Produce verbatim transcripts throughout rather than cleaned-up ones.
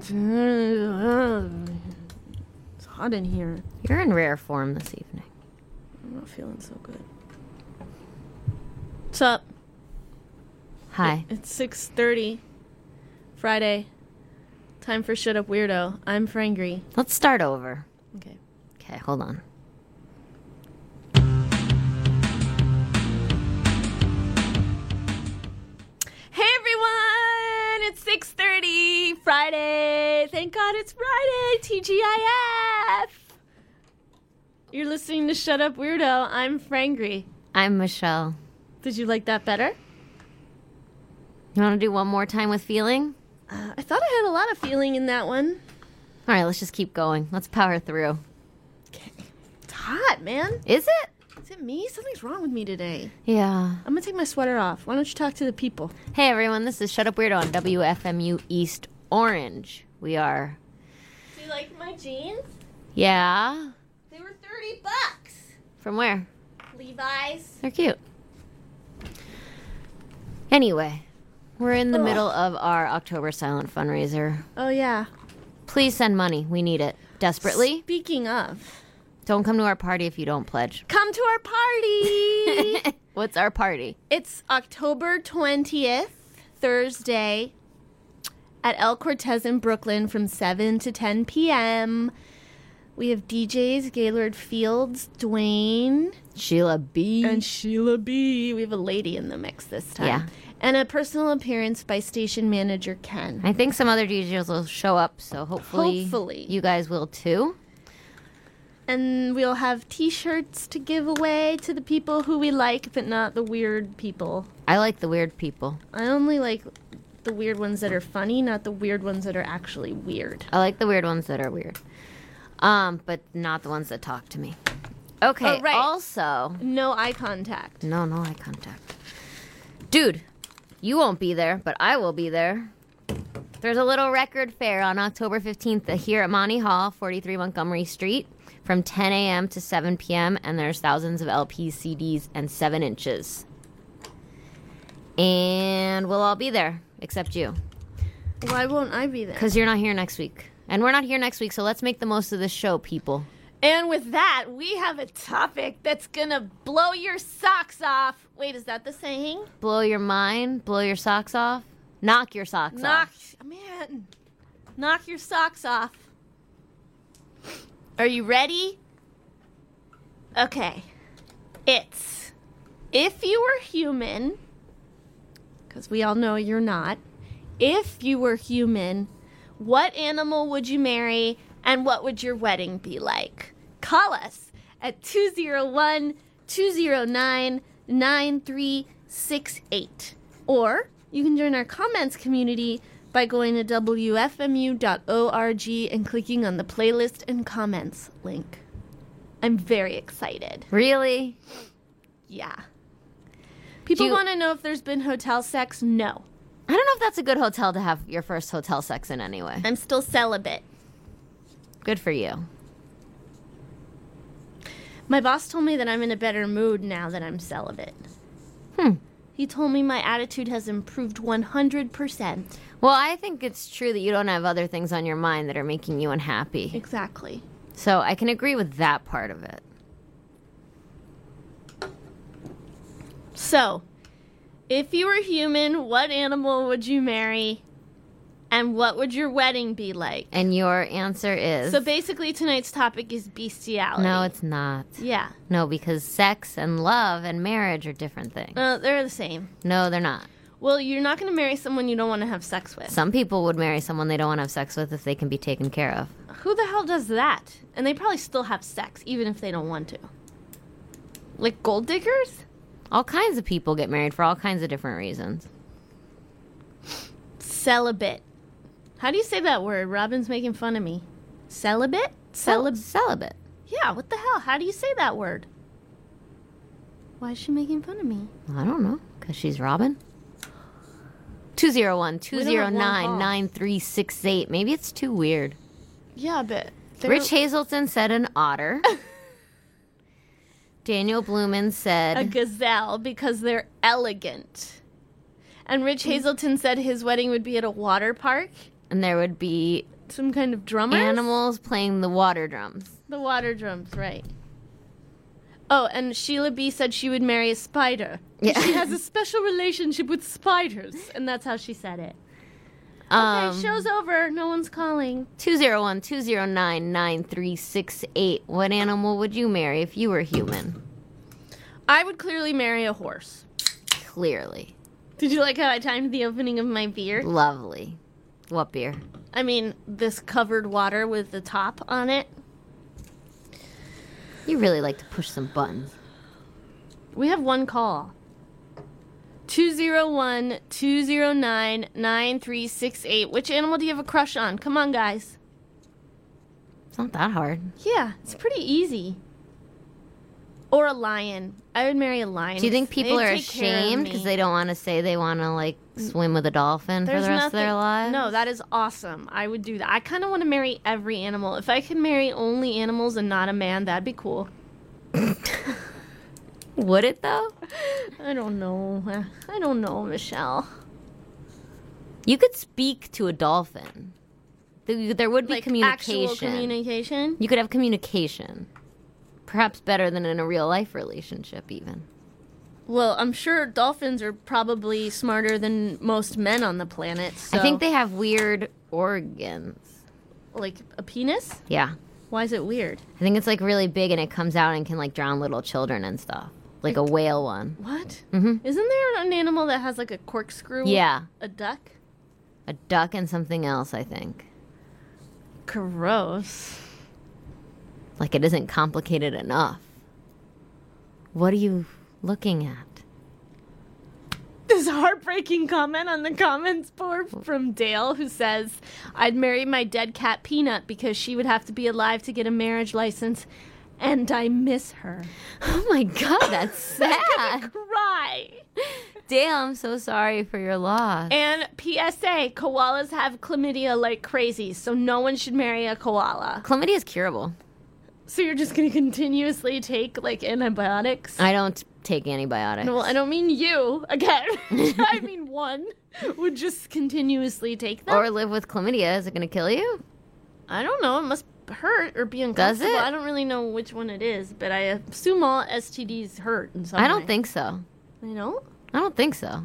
It's hot in here. You're in rare form this evening. I'm not feeling so good. What's up? Hi. It's six thirty. Friday. Time for Shut Up Weirdo. I'm Frangry. Let's start over. Okay. Okay, hold on. Hey everyone! It's six thirty. Friday. Thank God it's Friday. T G I F. You're listening to Shut Up Weirdo. I'm Frangry. I'm Michelle. Did you like that better? You want to do one more time with feeling? Uh, I thought I had a lot of feeling in that one. All right, let's just keep going. Let's power through. Okay. It's hot, man. Is it? Is it me? Something's wrong with me today. Yeah. I'm going to take my sweater off. Why don't you talk to the people? Hey, everyone. This is Shut Up Weirdo on W F M U East Orange. We are... Do you like my jeans? Yeah? They were thirty bucks. From where? Levi's. They're cute. Anyway, we're in the Ugh. middle of our October Silent fundraiser. Oh, yeah. Please send money. We need it. Desperately. Speaking of, Don't come to our party if you don't pledge. come to our party. What's our party? It's October twentieth, Thursday, at El Cortez in Brooklyn from seven to ten p.m. We have D Js Gaylord Fields, Dwayne, Sheila B. and Sheila B. We have a lady in the mix this time. Yeah. And a personal appearance by station manager Ken. I think some other D Js will show up, so hopefully, Hopefully. you guys will too. And we'll have t-shirts to give away to the people who we like, but not the weird people. I like the weird people. I only like the weird ones that are funny, not the weird ones that are actually weird. I like the weird ones that are weird. Um, but not the ones that talk to me. Okay, Oh, right. also... No eye contact. No, no eye contact. Dude, you won't be there, but I will be there. There's a little record fair on October fifteenth here at Monty Hall, forty-three Montgomery Street, from ten a.m. to seven p.m., and there's thousands of L Ps, C Ds, and seven inches. And we'll all be there, except you. Why won't I be there? Because you're not here next week. And we're not here next week, so let's make the most of this show, people. And with that, we have a topic that's gonna blow your socks off. Wait, is that the saying? Blow your mind, blow your socks off, knock your socks Knock, off. man, knock your socks off. Are you ready? Okay. It's, if you were human, because we all know you're not, if you were human, what animal would you marry and what would your wedding be like? Call us at two oh one, two oh nine, nine three six eight. Or you can join our comments community by going to W F M U dot org and clicking on the playlist and comments link. I'm very excited. Really? Yeah. People Do you- want to know if there's been hotel sex? No. I don't know if that's a good hotel to have your first hotel sex in anyway. I'm still celibate. Good for you. My boss told me that I'm in a better mood now that I'm celibate. Hmm. He told me my attitude has improved one hundred percent. Well, I think it's true that you don't have other things on your mind that are making you unhappy. Exactly. So I can agree with that part of it. So, if you were human, what animal would you marry? And what would your wedding be like? And your answer is... So basically tonight's topic is bestiality. No, it's not. Yeah. No, because sex and love and marriage are different things. Uh, they're the same. No, they're not. Well, you're not going to marry someone you don't want to have sex with. Some people would marry someone they don't want to have sex with if they can be taken care of. Who the hell does that? And they probably still have sex, even if they don't want to. Like gold diggers? All kinds of people get married for all kinds of different reasons. Celibate. How do you say that word? Robin's making fun of me. Celibate? Cel- Celib- celibate. yeah, what the hell? How do you say that word? Why is she making fun of me? I don't know, because she's Robin. two oh one, two oh nine, nine three six eight. Maybe it's too weird. Yeah, but... they're- Rich Hazelton said an otter. Daniel Blumen said... a gazelle because they're elegant. And Rich Hazelton said his wedding would be at a water park. And there would be some kind of drummers? Animals playing the water drums. The water drums, right. Oh, and Sheila B. said she would marry a spider. Yeah. She has a special relationship with spiders, and that's how she said it. Um, Okay, show's over. No one's calling. two oh one, two oh nine, nine three six eight. What animal would you marry if you were human? I would clearly marry a horse. Clearly. Did you like how I timed the opening of my beer? Lovely. What beer? I mean, this covered water with the top on it. You really like to push some buttons. We have one call. two oh one, two oh nine, nine three six eight. Which animal do you have a crush on? Come on, guys. It's not that hard. Yeah, it's pretty easy. Or a lion. I would marry a lion. Do you think people They'd are take care of ashamed me. because they don't want to say they want to, like, swim with a dolphin There's for the rest nothing, of their lives? No, that is awesome. I would do that. I kind of want to marry every animal. If I could marry only animals and not a man, that'd be cool. Would it, though? I don't know. I don't know, Michelle. You could speak to a dolphin. There there would be Like communication. actual communication? You could have communication. Perhaps better than in a real life relationship, even. Well, I'm sure dolphins are probably smarter than most men on the planet. So. I think they have weird organs. Like a penis? Yeah. Why is it weird? I think it's like really big and it comes out and can like drown little children and stuff. Like a whale one. What? Mm-hmm. Isn't there an animal that has like a corkscrew? Yeah. A duck? A duck and something else, I think. Gross. Like it isn't complicated enough. What are you looking at? This heartbreaking comment on the comments board from Dale, who says, I'd marry my dead cat Peanut because she would have to be alive to get a marriage license, and I miss her. Oh my god, that's sad. Cry. Dale, I'm so sorry for your loss. And P S A, koalas have chlamydia like crazy, so no one should marry a koala. Chlamydia is curable. So you're just going to continuously take, like, antibiotics? I don't take antibiotics. No, I don't mean you. Again, I mean one would just continuously take them. Or live with chlamydia. Is it going to kill you? I don't know. It must hurt or be Does uncomfortable. it? I don't really know which one it is, but I assume all S T Ds hurt in some I don't way. think so. You know? I don't think so.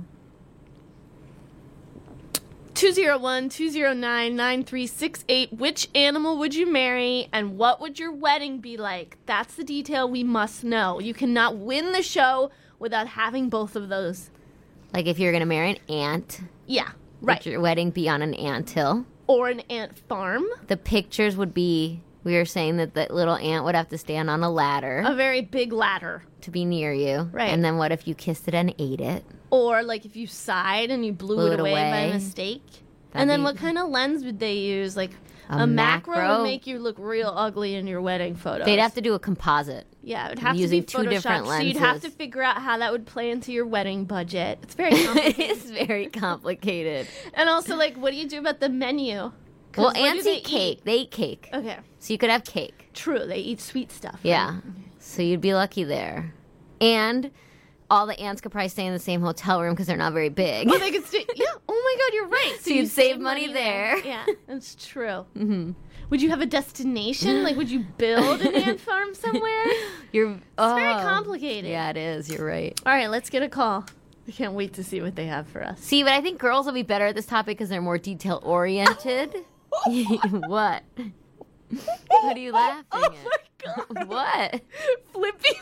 two oh one, two oh nine, nine three six eight. Which animal would you marry and what would your wedding be like? That's the detail we must know. You cannot win the show without having both of those. Like if you're going to marry an ant, Yeah, right. would your wedding be on an anthill? Or an ant farm. The pictures would be, we were saying that the little ant would have to stand on a ladder A very big ladder. to be near you. Right. And then what if you kissed it and ate it? Or like if you sighed and you blew, Blew it, it away, by away. mistake. That'd and then be- what kind of lens would they use? Like A a, macro? macro? would make you look real ugly in your wedding photos. They'd have to do a composite. Yeah, it would have using to be two different Photoshopped, so you'd have to lenses. figure out how that would play into your wedding budget. It's very It complicated. is very complicated. And also, like, what do you do about the menu? 'Cause Well, what do ants they eat cake. They eat cake. Okay, So you could have cake. true. They eat sweet stuff. Yeah. right? So you'd be lucky there. And all the ants could probably stay in the same hotel room because they're not very big. Well, they could stay. Yeah. Oh my God, you're right. So you'd save money there. Yeah, that's true. Mm-hmm. Would you have a destination? Like, would you build an ant farm somewhere? You're It's oh. very complicated. Yeah, it is. You're right. All right, let's get a call. I can't wait to see what they have for us. See, but I think girls will be better at this topic because they're more detail oriented. What? What are you laughing Oh at? my God. What? Flippy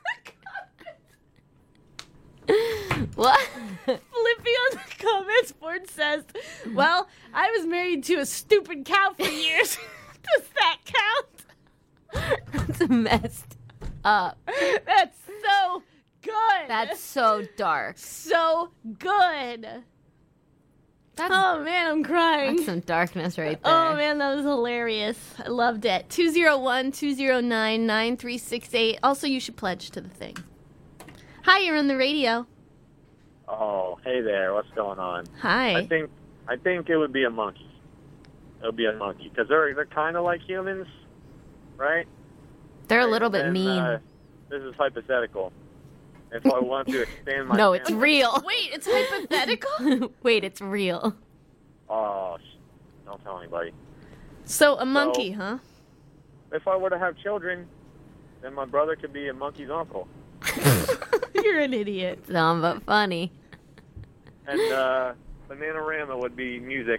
What? Flippy on the comments board says, well, I was married to a stupid cow for years. Does that count? That's messed up. That's so good. That's so dark. so good. That's, Oh, man, I'm crying. that's some darkness right there. Oh, man, that was hilarious. I loved it. two oh one, two oh nine, nine three six eight. Also, you should pledge to the thing. Hi, you're on the radio. Oh, hey there. What's going on? Hi. I think I think it would be a monkey. It would be a monkey because they're they're kind of like humans, right? They're a little bit And, mean. Uh, this is hypothetical. If I want to expand my No, it's family- real. Wait, it's hypothetical? Wait, it's real. Oh, sh- don't tell anybody. So a monkey, huh? If I were to have children, then my brother could be a monkey's uncle. You're an idiot. Dumb but funny. And uh, Bananarama would be music.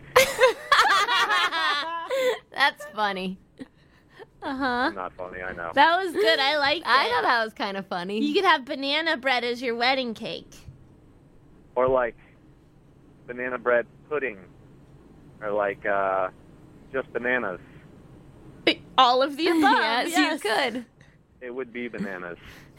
That's funny. Uh-huh. Not funny, I know. That was good. I liked it. I thought that was kind of funny. You could have banana bread as your wedding cake. Or like banana bread pudding. Or like uh, just bananas. All of the above. yes, yes, you could. It would be bananas.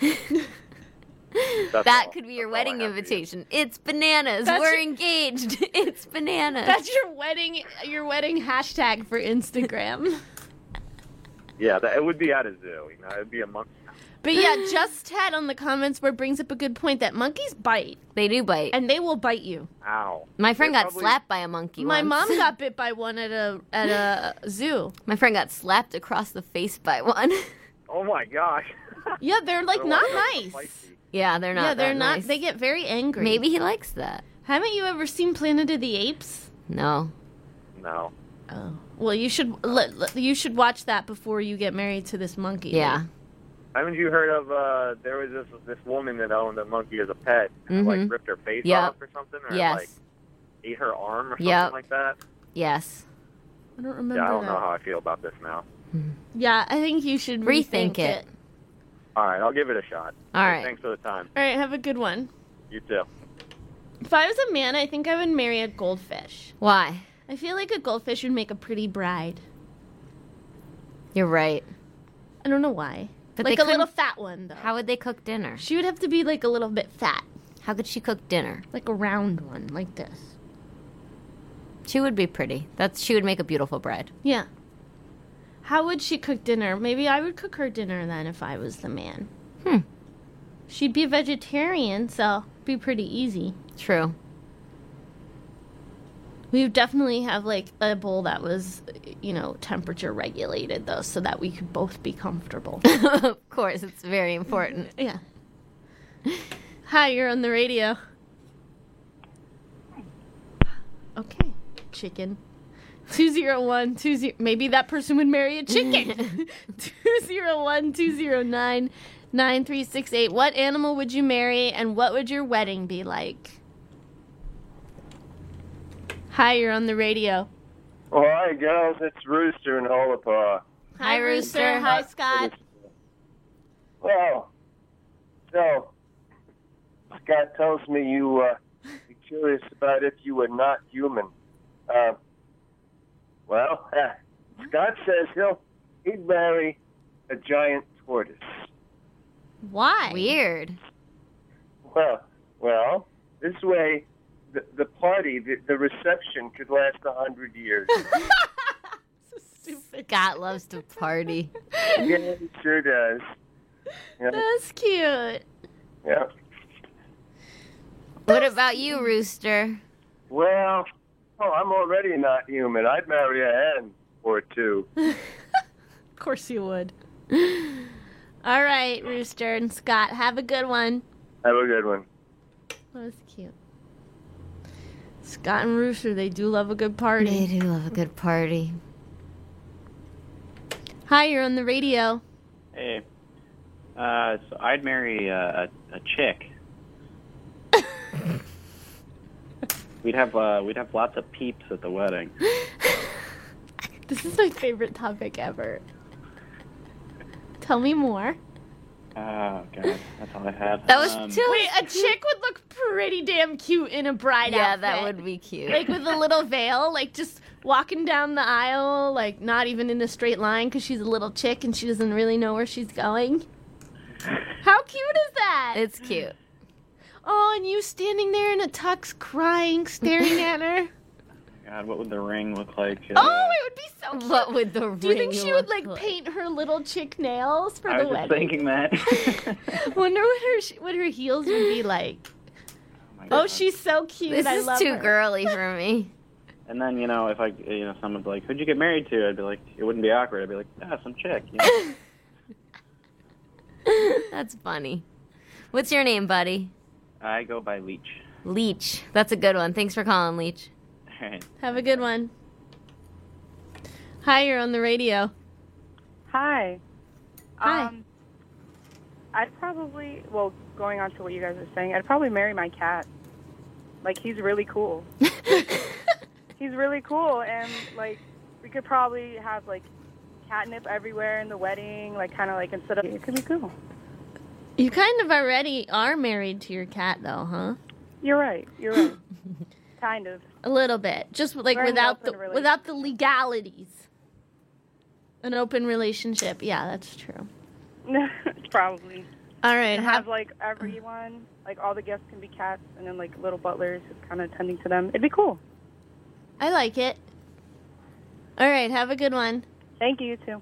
That all. could be your That's all I wedding have for you. invitation. It's bananas. That's We're your- engaged. It's bananas. That's your wedding your wedding hashtag for Instagram. Yeah, that, it would be at a zoo. You know, it would be a monkey. But yeah, just Ted on the comments board brings up a good point that monkeys bite, They do bite. and they will bite you. Ow. My friend They're got probably- slapped by a monkey My once. mom got bit by one at a at a zoo. My friend got slapped across the face by one. Oh my gosh. Yeah, they're like They're not like nice. spicy. yeah, they're not Yeah, they're that not. nice. They get very angry. Maybe he likes that. Haven't you ever seen Planet of the Apes? No. No. Oh. Well, you should let, let- you should watch that before you get married to this monkey. Yeah. Haven't you heard of, uh, there was this this woman that owned a monkey as a pet, and Mhm. like ripped her face Yep. off or something, or Yes. like ate her arm or something Yep. like that? Yes. I don't remember Yeah, I don't that. know how I feel about this now. Yeah, I think you should Rethink rethink, it. it. All right, I'll give it a shot. All Hey, right. Thanks for the time. All right, have a good one. You too. If I was a man, I think I would marry a goldfish. Why? I feel like a goldfish would make a pretty bride. You're right. I don't know why. But like they a little couldn't- fat one, though. How would they cook dinner? She would have to be like a little bit fat. How could she cook dinner? Like a round one, like this. She would be pretty. That's she would make a beautiful bride. Yeah. How would she cook dinner? Maybe I would cook her dinner then if I was the man. Hmm. She'd be a vegetarian, so it'd be pretty easy. True. We would definitely have like a bowl that was, you know, temperature regulated though, so that we could both be comfortable. Of course, it's very important. Yeah. Hi, you're on the radio. Okay, chicken. Two zero one two zero. Maybe that person would marry a chicken. Two zero one two zero nine nine three six eight. What animal would you marry, and what would your wedding be like? Hi, you're on the radio. All right, girls, it's Rooster and Holapaw. Hi, Rooster. Hi, Scott. Well, so Scott tells me you uh, you're curious about if you were not human. Uh, well, uh, Scott says he'll he'd marry a giant tortoise. Why? Weird. Well, well, this way the the party, the, the reception could last a hundred years. So stupid. Scott loves to party. Yeah, he sure does. Yeah, That's cute. yeah. What about you, Rooster? Well, oh, I'm already not human. I'd marry a hen or two. Of course you would. All right, Rooster and Scott, have a good one. Have a good one. That was cute. Scott and Rooster, they do love a good party. They do love a good party. Hi, you're on the radio. Hey, uh, so I'd marry a, a, a chick. We'd have uh, we'd have lots of peeps at the wedding. This is my favorite topic ever. Tell me more. Oh god, that's all I had. That was Um, too. Wait, a chick would look pretty damn cute in a bride Yeah, outfit. that would be cute. Like with a little veil, like just walking down the aisle, like not even in a straight line because she's a little chick and she doesn't really know where she's going. How cute is that? It's cute. Oh, and you standing there in a tux crying, staring at her. God, what would the ring look like? Uh, Oh, it would be so cute. What would the Do you think ring she would look like paint her little chick nails for I the was just wedding? thinking that. Wonder what her sh- what her heels would be like. my Oh, God. she's so cute. This I is love too her. girly for me. And then you know, if I you know someone'd be like, "Who'd you get married to?" I'd be like, it wouldn't be awkward. I'd be like, "Ah, some chick." You know? That's funny. What's your name, buddy? I go by Leech. Leech. That's a good one. Thanks for calling, Leech. All right. Have a good one. Hi, you're on the radio. Hi. Hi. Um, I'd probably, well, going on to what you guys are saying, I'd probably marry my cat. Like, he's really cool. He's really cool, and, like, we could probably have, like, catnip everywhere in the wedding, like, kind of, like, instead of, it could be cool. You kind of already are married to your cat, though, huh? You're right. You're right. Kind of. A little bit. Just, like, We're in an without the open without the legalities. An open relationship. Yeah, that's true. Probably. All right. And Have, have, like, everyone, like, all the guests can be cats, and then, like, little butlers just kind of tending to them. It'd be cool. I like it. All right. Have a good one. Thank you, you too.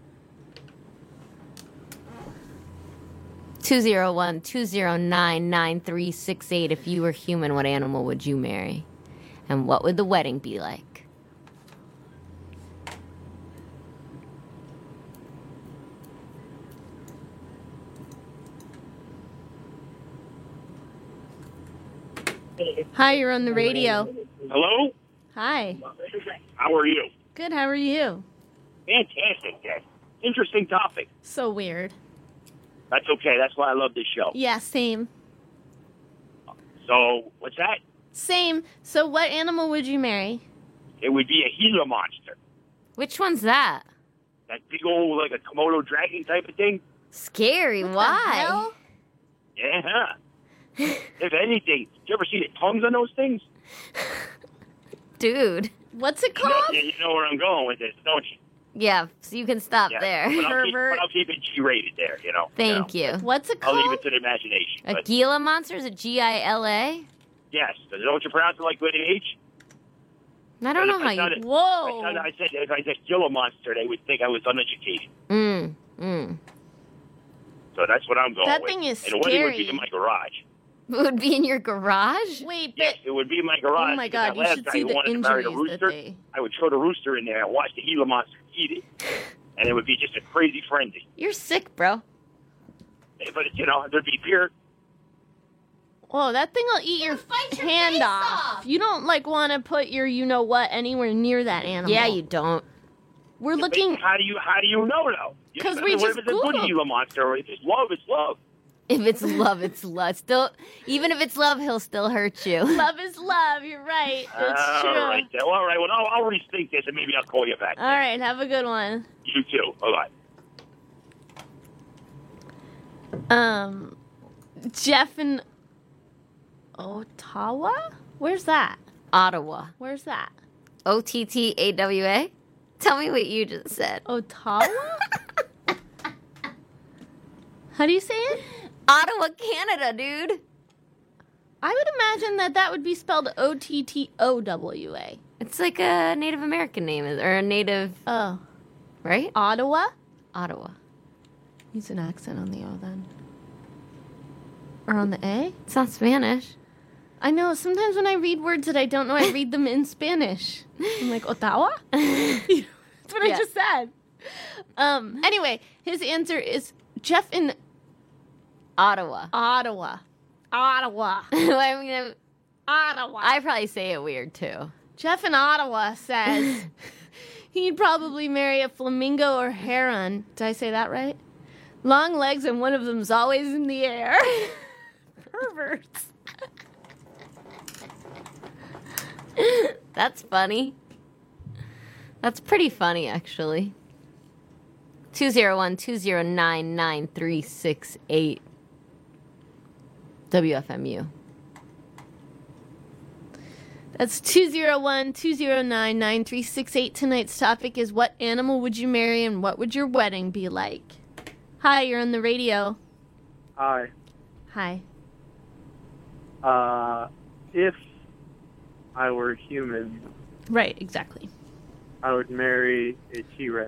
two zero one, two zero nine, nine three six eight. If you were human, what animal would you marry? And what would the wedding be like? Hi, you're on the radio. Hello? Hi. How are you? Good. How are you? Fantastic, Dad. Interesting topic. So weird. That's okay. That's why I love this show. Yeah, same. So, what's that? Same. So what animal would you marry? It would be a Gila monster. Which one's that? That big old, like a Komodo dragon type of thing. Scary. What the Why? hell? Yeah. If anything, did you ever see the tongues on those things? Dude. What's it You know, called? you know where I'm going with this, don't you? Yeah, so you can stop Yeah. there. But I'll, keep, Pervert. but I'll keep it G-rated there, you know. Thank you. know. you. What's it I'll called? leave it to the imagination. A But Gila monster is a G I L A? yes, don't you pronounce it like with an H? I don't know If how I said you... it- Whoa. I said, I said if I said Gila monster, they would think I was uneducated. Mm, mm. So that's what I'm going That with. thing is and the wedding would be scary. in my garage. It would be in your garage? Wait, Yes, but it would be in my garage. oh my because god, that you last should guy see who the wanted to marry injuries the that rooster, they... I would throw the rooster in there and watch the Gila monster eat it. And it would be just a crazy frenzy. You're sick, bro. But, you know, there'd be beer. Whoa, that thing will eat your, your hand face off. off. You don't like want to put your you know what anywhere near that animal. Yeah, you don't. We're But looking. How do you how do you know, though? You- 'Cause I we mean, what just if it's a good Googled. Gila monster, or if it's love, it's love. If it's love, it's love. Still, even if it's love, he'll still hurt you. Love is love. You're right. It's all true. right, then. All right, well, I'll, I'll rethink this, and maybe I'll call you back. All right, have a good one. You too. Bye-bye. Um, Jeff in Ottawa. Where's that? Ottawa. Where's that? O T T A W A? Tell me what you just said. Ottawa. How do you say it? Ottawa, Canada, dude. I would imagine that that would be spelled O T T O W A. It's like a Native American name, or a Native, Oh, right? Ottawa. Ottawa. Use an accent on the O then. Or on the A? It's not Spanish. I know, sometimes when I read words that I don't know, I read them in Spanish. I'm like, Ottawa? That's what Yeah. I just said. Um. Anyway, his answer is Jeff in Ottawa. Ottawa. Ottawa. I mean, Ottawa. I probably say it weird, too. Jeff in Ottawa says he'd probably marry a flamingo or heron. Did I say that right? Long legs and one of them's always in the air. Perverts. That's funny. That's pretty funny, actually. two zero one, two zero nine, nine three six eight. W F M U. That's two zero one, two zero nine, nine three six eight. Tonight's topic is what animal would you marry and what would your wedding be like? Hi, you're on the radio. Hi. Hi. Uh, if I were human, Right, exactly. I would marry a T-Rex.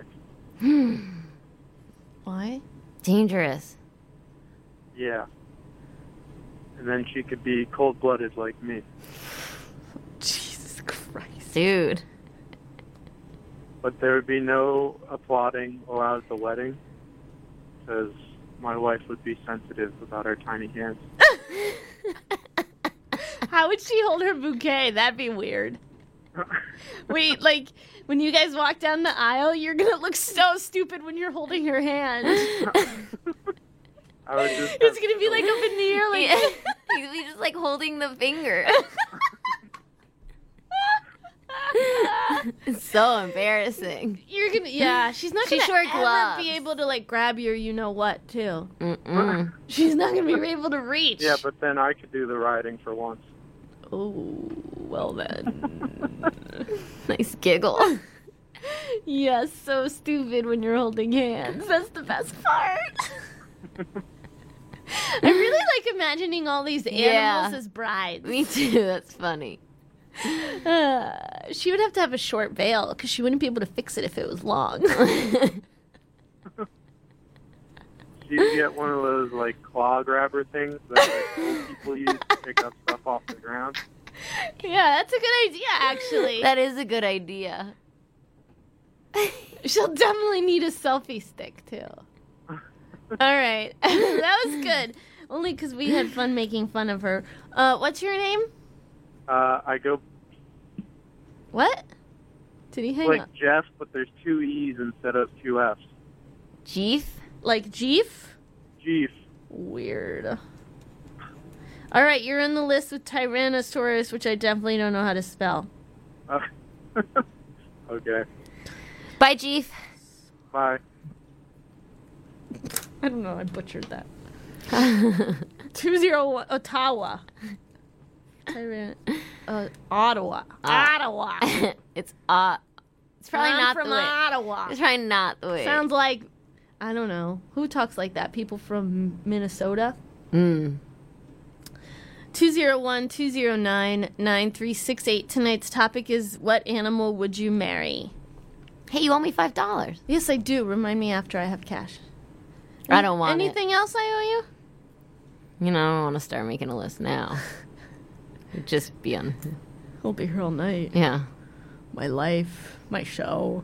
Why? Dangerous. Yeah. And then she could be cold-blooded like me. Jesus Christ. Dude. But there would be no applauding allowed at the wedding, because my wife would be sensitive about her tiny hands. How would she hold her bouquet? That'd be weird. Wait, like, when you guys walk down the aisle, you're gonna look so stupid when you're holding her hand. I would just It's gonna be like up in the air, like. He'd be just like holding the finger. It's so embarrassing. You're gonna, yeah. She's not She gonna wore ever gloves. be able to like grab your, you know what, too. Mm-mm. She's not gonna be able to reach. Yeah, but then I could do the riding for once. Oh, well then. Nice giggle. Yes, so stupid when you're holding hands. That's the best part. I really like imagining all these animals Yeah. as brides. Me too. That's funny. Uh, she would have to have a short veil because she wouldn't be able to fix it if it was long. She'd get one of those like claw grabber things that like, old people use to pick up stuff off the ground. Yeah, that's a good idea, actually. That is a good idea. She'll definitely need a selfie stick, too. All right. That was good. Only because we had fun making fun of her. Uh, what's your name? Uh, I go What? Did he hang like up? Jeff, but there's two E's instead of two F's. Jeef? Like Jeef? Jeef. Weird. All right, you're on the list with Tyrannosaurus, which I definitely don't know how to spell. Uh, okay. Bye, Jeef. Bye. I don't know. I butchered that. two zero one Ottawa. Tyrann- uh, Ottawa. Ottawa. It's uh it's probably I'm not from the way. Ottawa. It's probably not the way. Sounds like, I don't know. Who talks like that? People from Minnesota? Mm. two zero one, two zero nine, nine three six eight. Tonight's topic is, what animal would you marry? Hey, you owe me five dollars. Yes, I do. Remind me after I have cash. I don't want Anything else I owe it. You know, I don't want to start making a list now. It'd just be on. you? I'll be here all night. Yeah. My life, my show.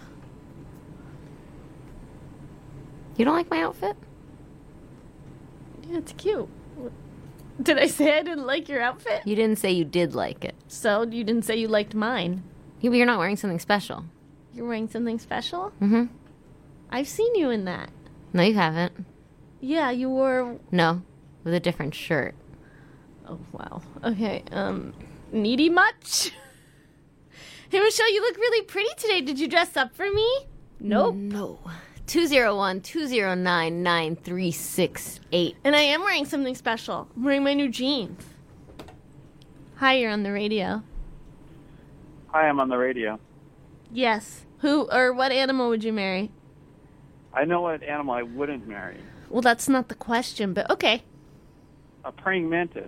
You don't like my outfit? Yeah, it's cute. Did I say I didn't like your outfit? You didn't say you did like it. So, you didn't say you liked mine. Yeah, but you're not wearing something special. You're wearing something special? Mm-hmm. I've seen you in that. No, you haven't. Yeah, you wore... No, with a different shirt. Oh, wow. Okay, um, needy much? Hey, Michelle, you look really pretty today. Did you dress up for me? Nope. No. two zero one, two zero nine, nine three six eight. And I am wearing something special. I'm wearing my new jeans. Hi, you're on the radio. Hi, I'm on the radio. Yes. Who or what animal would you marry? I know what animal I wouldn't marry. Well, that's not the question, but okay. A praying mantis.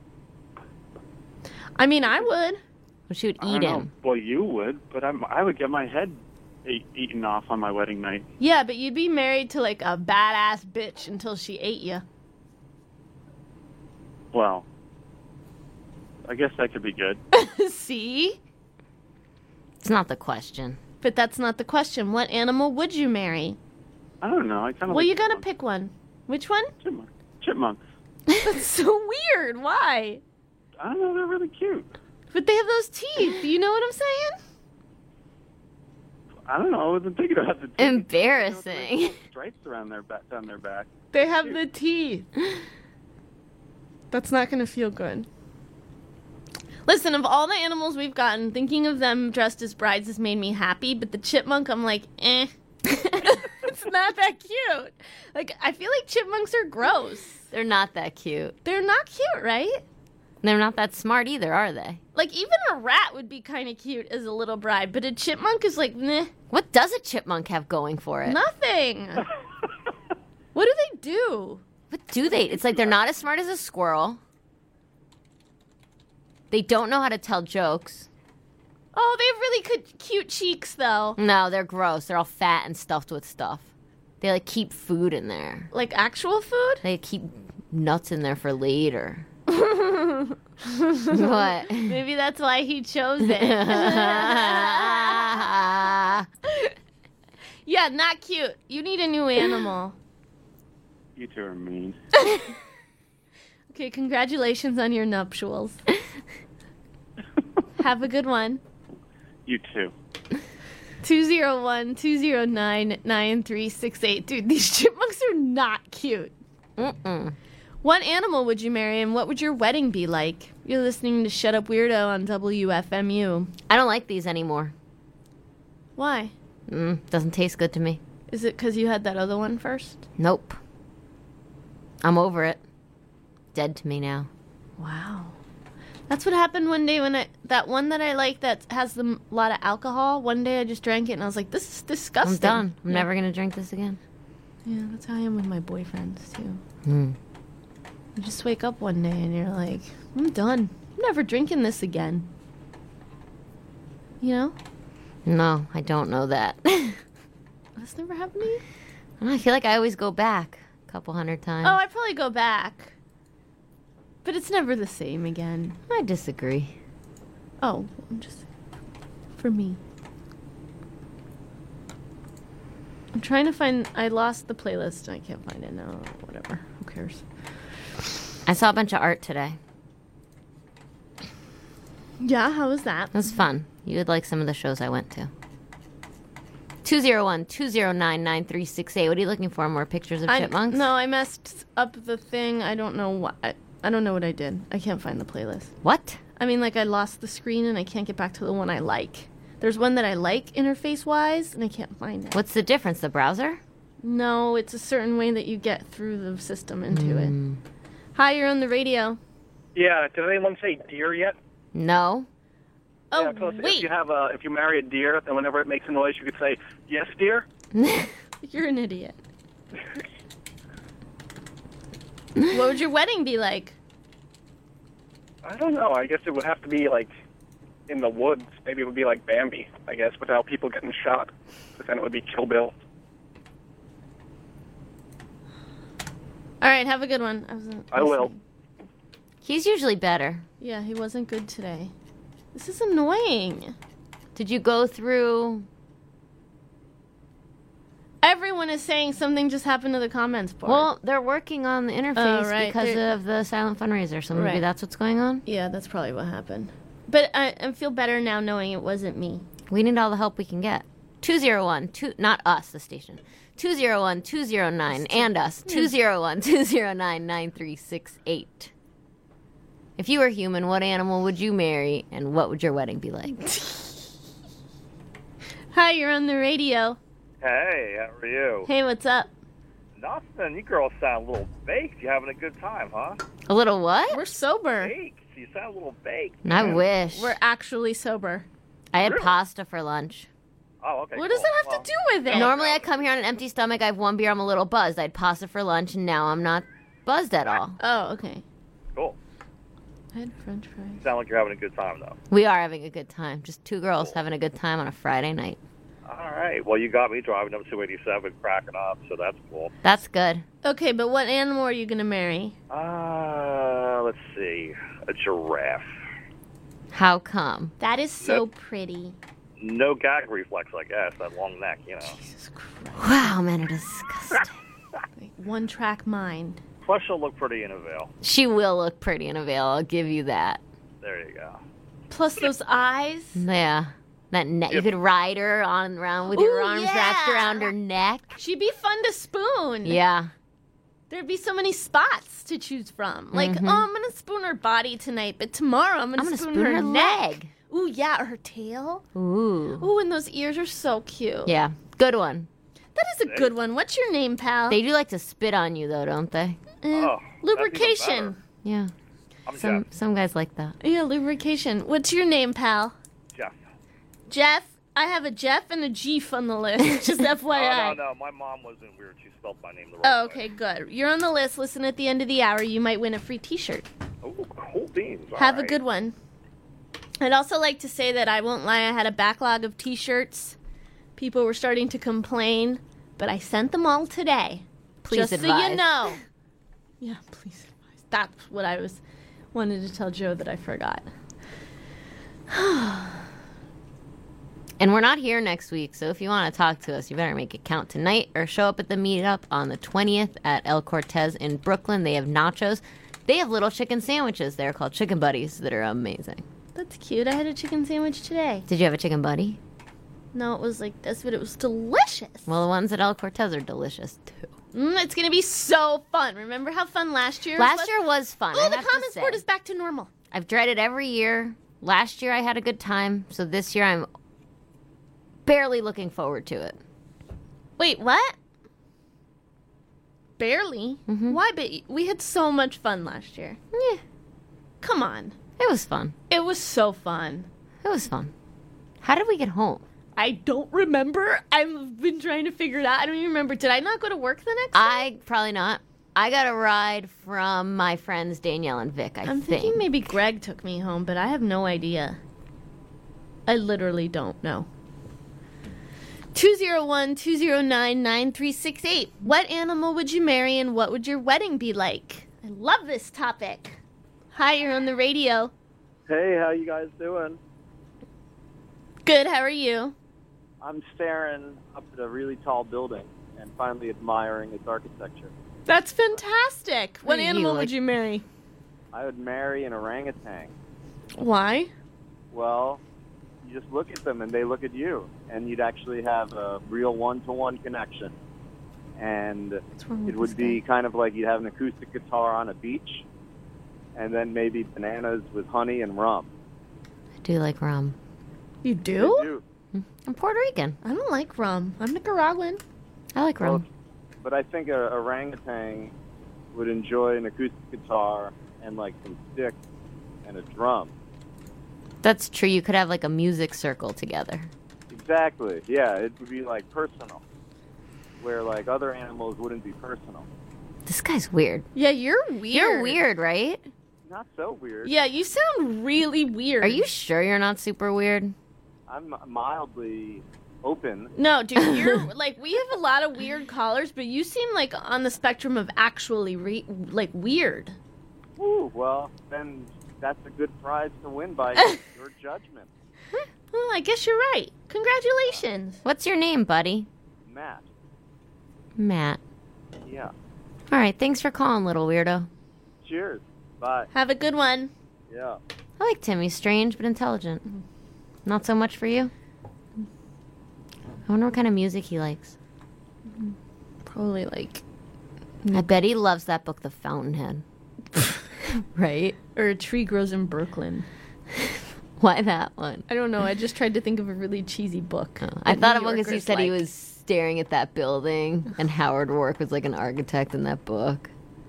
I mean, I would. Well, she would I eat don't know. him. Well, you would, but I'm, I would get my head e- eaten off on my wedding night. Yeah, but you'd be married to like a badass bitch until she ate you. Well, I guess that could be good. See? It's not the question. But that's not the question. What animal would you marry? I don't know. I kind of Well, like you gotta chipmunks. pick one. Which one? Chipmunks. Chipmunks. That's so weird. Why? I don't know. They're really cute. But they have those teeth. You know what I'm saying? I don't know. I wasn't thinking about the teeth. Embarrassing. You know, stripes around their back, down their back. They have the teeth. That's not going to feel good. Listen, of all the animals we've gotten, thinking of them dressed as brides has made me happy, but the chipmunk, I'm like, eh. It's not that cute. Like, I feel like chipmunks are gross. They're not that cute. They're not cute, right? They're not that smart either, are they? Like, even a rat would be kind of cute as a little bride, but a chipmunk is like, meh, What does a chipmunk have going for it? nothing. What do they do? What do they? It's like they're not as smart as a squirrel. They don't know how to tell jokes. Oh, they have really good, cute cheeks, though. No, they're gross. They're all fat and stuffed with stuff. They like keep food in there. Like actual food? They keep nuts in there for later. What? Maybe that's why he chose it. Yeah, not cute. You need a new animal. You two are mean. Okay, congratulations on your nuptials. Have a good one. You too. two zero one, two zero nine, nine three six eight. Dude, these chipmunks are not cute. Mm-mm. What animal would you marry and what would your wedding be like? You're listening to Shut Up Weirdo on W F M U. I don't like these anymore. Why? Mm, doesn't taste good to me. Is it because you had that other one first? Nope. I'm over it. Dead to me now. Wow. That's what happened one day when I, that one that I like that has a lot of alcohol, one day I just drank it and I was like, this is disgusting. I'm done. I'm yeah. never going to drink this again. Yeah, that's how I am with my boyfriends, too. Hmm. You just wake up one day and you're like, I'm done. I'm never drinking this again. You know? No, I don't know that. That's never happened to you? I, know, I feel like I always go back a couple hundred times. Oh, I'd probably go back. But it's never the same again. I disagree. Oh, I'm just... For me. I'm trying to find... I lost the playlist and I can't find it now. Whatever. Who cares? I saw a bunch of art today. Yeah, how was that? It was fun. You would like some of the shows I went to. two zero one, two zero nine, nine three six eight. What are you looking for? More pictures of I, chipmunks? No, I messed up the thing. I don't know what... I, I don't know what I did. I can't find the playlist. What? I mean, like, I lost the screen and I can't get back to the one I like. There's one that I like interface-wise, and I can't find it. What's the difference? The browser? No, it's a certain way that you get through the system into Mm. it. Hi, you're on the radio. Yeah, did anyone say deer yet? No. Oh, yeah, 'cause wait. If you have a, if you marry a deer, then whenever it makes a noise, you could say, "Yes, dear." You're an idiot. What would your wedding be like? I don't know. I guess it would have to be like in the woods. Maybe it would be like Bambi, I guess, without people getting shot. But then it would be Kill Bill. All right, have a good one. I, wasn't I will. listening. He's usually better. Yeah, he wasn't good today. This is annoying. Did you go through... Everyone is saying something just happened to the comments part. Well, they're working on the interface Oh, right. because They're- of the silent fundraiser, so maybe Right. that's what's going on? Yeah, that's probably what happened. But I, I feel better now knowing it wasn't me. We need all the help we can get. two zero one, two, not us, the station. two zero one, two zero nine, and us. two zero one, two zero nine, nine three six eight. If you were human, what animal would you marry, and what would your wedding be like? Hi, you're on the radio. Hey, how are you? Hey, what's up? Nothing. You girls sound a little baked. You having a good time, huh? A little what? We're sober. Baked. You sound a little baked. I wish. We're actually sober. I had Really? pasta for lunch. Oh, okay. What cool. does that have Well, to do with it? Normally I come here on an empty stomach, I have one beer, I'm a little buzzed. I had pasta for lunch, and now I'm not buzzed at all. Oh, okay. Cool. I had French fries. Sound like you're having a good time, though. We are having a good time. Just two girls having a good time on a Friday night. All right. Well, you got me driving up two eighty-seven, cracking up, so that's cool. That's good. Okay, but what animal are you going to marry? Uh, let's see. A giraffe. How come? That is so Nope. pretty. No gag reflex, I guess. That long neck, you know. Jesus Christ. Wow, men are disgusting. Like, one track mind. Plus, she'll look pretty in a veil. She will look pretty in a veil, I'll give you that. There you go. Plus those eyes. Yeah. That neck. You Yep. could ride her on around with your Ooh, arms yeah. wrapped around her neck. She'd be fun to spoon. Yeah. There'd be so many spots to choose from. Like, Mhm. oh, I'm going to spoon her body tonight, but tomorrow I'm going I'm to gonna spoon, spoon her, her neck. leg. Ooh, yeah, or her tail. Ooh. Ooh, and those ears are so cute. Yeah. Good one. That is a good one. What's your name, pal? They do like to spit on you, though, don't they? Eh, Oh, lubrication. Yeah. I'm Some Jeff. some guys like that. Yeah, lubrication. What's your name, pal? Jeff. Jeff. I have a Jeff and a Jeef on the list. Just F Y I. Oh, no, no. My mom wasn't weird. She spelled my name the right Oh, way. okay, good. You're on the list. Listen at the end of the hour. You might win a free T-shirt. Oh, cool beans. All Have a right. good one. I'd also like to say that I won't lie. I had a backlog of T-shirts. People were starting to complain, but I sent them all today. Please just so advise. you know. Yeah, please advise. That's what I was wanted to tell Joe that I forgot. And we're not here next week, so if you want to talk to us, you better make it count tonight or show up at the meetup on the twentieth at El Cortez in Brooklyn. They have nachos. They have little chicken sandwiches there called Chicken Buddies that are amazing. That's cute. I had a chicken sandwich today. Did you have a chicken buddy? No, it was like this, but it was delicious. Well, the ones at El Cortez are delicious, too. Mm, it's going to be so fun. Remember how fun last year Last was? year was fun. Oh, I the have to Commons say. Board is back to normal. I've dreaded every year. Last year I had a good time, so this year I'm barely looking forward to it. Wait, what? Barely? Mm-hmm. Why? But we had so much fun last year. Yeah. Come on. It was fun. It was so fun. It was fun. How did we get home? I don't remember. I've been trying to figure it out. I don't even remember. Did I not go to work the next day? I probably not. I got a ride from my friends Danielle and Vic, I I'm think. thinking maybe Greg took me home, but I have no idea. I literally don't know. two oh one, two oh nine, nine three six eight. What animal would you marry and what would your wedding be like? I love this topic. Hi, you're on the radio. Hey, how you guys doing? Good, how are you? I'm staring up at a really tall building and finally admiring its architecture. That's fantastic. What do you animal like? would you marry? I would marry an orangutan. Why? Well, you just look at them and they look at you, and you'd actually have a real one-to-one connection. And wrong with it would this be kind of like you'd have an acoustic guitar on a beach, and then maybe bananas with honey and rum. I do like rum. You do? They do. I'm Puerto Rican. I don't like rum. I'm Nicaraguan. I like rum. Well, but I think a orangutan would enjoy an acoustic guitar and like some sticks and a drum. That's true. You could have like a music circle together. Exactly. Yeah, it would be like personal, where like other animals wouldn't be personal. This guy's weird. Yeah, you're weird. You're weird, right? Not so weird. Yeah, you sound really weird. Are you sure you're not super weird? I'm mildly open. No, dude, you're like, we have a lot of weird callers, but you seem like on the spectrum of actually re- like weird. Ooh, well, then that's a good prize to win by your judgment. Well, I guess you're right. Congratulations. What's your name, buddy? Matt. Matt. Yeah. All right, thanks for calling, little weirdo. Cheers. Bye. Have a good one. Yeah. I like Timmy. Strange but intelligent. Not so much for you? I wonder what kind of music he likes. Probably like... I bet he loves that book, The Fountainhead. Right? Or A Tree Grows in Brooklyn. Why that one? I don't know. I just tried to think of a really cheesy book. Oh, I that thought New of one because he Yorkers said he like. was staring at that building, and Howard Rourke was like an architect in that book.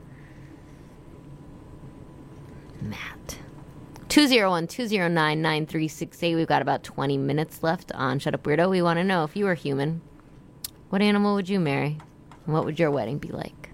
Matt. two oh one, two oh nine, nine three six eight. We've got about twenty minutes left on Shut Up Weirdo. We want to know, if you were human, what animal would you marry? And what would your wedding be like?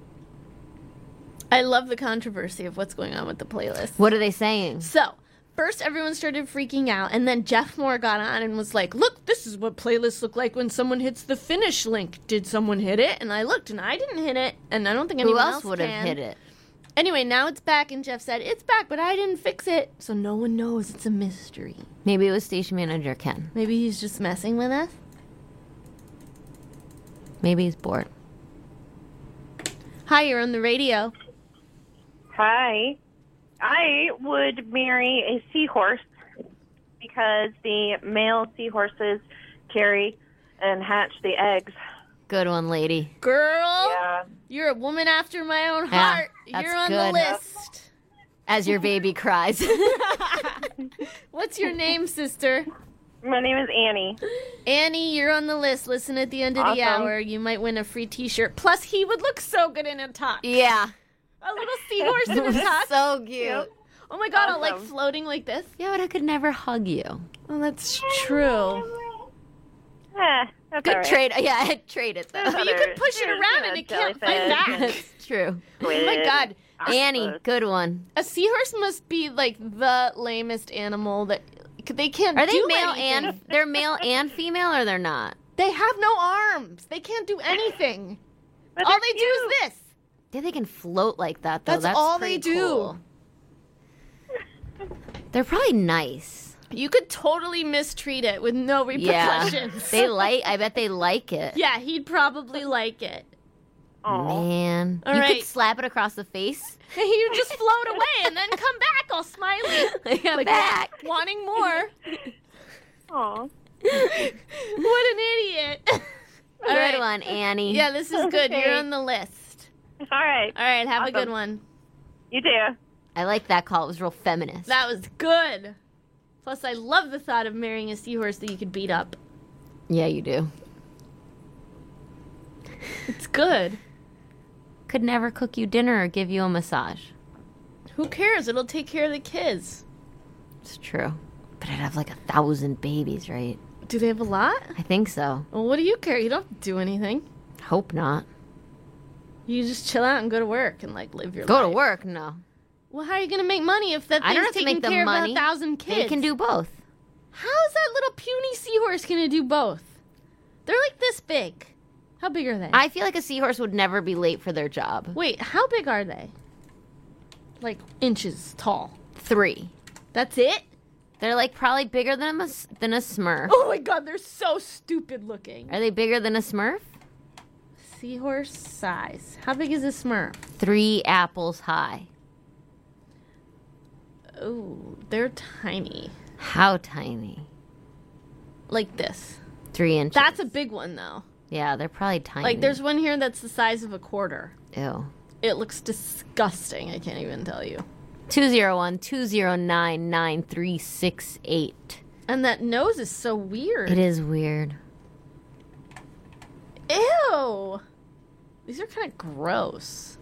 I love the controversy of what's going on with the playlist. What are they saying? So, first everyone started freaking out, and then Jeff Moore got on and was like, look, this is what playlists look like when someone hits the finish link. Did someone hit it? And I looked, and I didn't hit it, and I don't think anyone Who else else would have can. hit it? Anyway, now it's back, and Jeff said, it's back, but I didn't fix it. So no one knows. It's a mystery. Maybe it was station manager Ken. Maybe he's just messing with us. Maybe he's bored. Hi, you're on the radio. Hi. I would marry a seahorse because the male seahorses carry and hatch the eggs. Good one, lady. Girl, Yeah. you're a woman after my own Yeah, heart. that's You're on good. the list. As your baby cries. What's your name, sister? My name is Annie. Annie, you're on the list. Listen at the end of the Awesome. hour. You might win a free t-shirt. Plus, he would look so good in a top. Yeah. A little seahorse in a top. So cute. Yep. Oh my god, I'll like Awesome. floating like this. Yeah, but I could never hug you. Oh, that's true. Eh, that's Good all right. trade. Yeah, I'd trade it though. But you could push it There's, around you know, and it can't fight jellyfish back. and That's true. Oh my god. Annie, good one. A seahorse must be like the lamest animal that they can't Are they do male anything. and they're male and female, or they're not? They have no arms. They can't do anything. But All they're they do is this. Yeah, they can float like that though. That's That's all pretty they do. cool. They're probably nice. You could totally mistreat it with no Yeah, repercussions. they like. I bet they like it. Yeah, he'd probably like it. Man. All you right. could slap it across the face. You just float away and then come back all smiley. Come like, back. Wanting more. Aw. What an idiot. All Good right. one, Annie. Yeah, this is good. Okay. You're on the list. All right. All right, have a good Awesome. one. You do. I like that call. It was real feminist. That was good. Plus, I love the thought of marrying a seahorse that you could beat up. Yeah, you do. It's good. Could never cook you dinner or give you a massage. Who cares? It'll take care of the kids. It's true. But I'd have like a thousand babies, right? Do they have a lot? I think so. Well, what do you care? You don't have to do anything. Hope not. You just chill out and go to work and like live your Go life. to work? No. Well, how are you going to make money if that I don't thing's have to taking make the care money. of a thousand kids? They can do both. How is that little puny seahorse going to do both? They're like this big. How big are they? I feel like a seahorse would never be late for their job. Wait, how big are they? Like inches tall. Three. That's it? They're like probably bigger than a, mus- than a Smurf. Oh my god, they're so stupid looking. Are they bigger than a Smurf? Seahorse size. How big is a Smurf? Three apples high. Oh, they're tiny. How tiny? Like this. Three inches. That's a big one though. Yeah, they're probably tiny. Like there's one here that's the size of a quarter. Ew. It looks disgusting. I can't even tell you. two zero one, two zero nine, nine three six eight. And that nose is so weird. It is weird. Ew. These are kind of gross.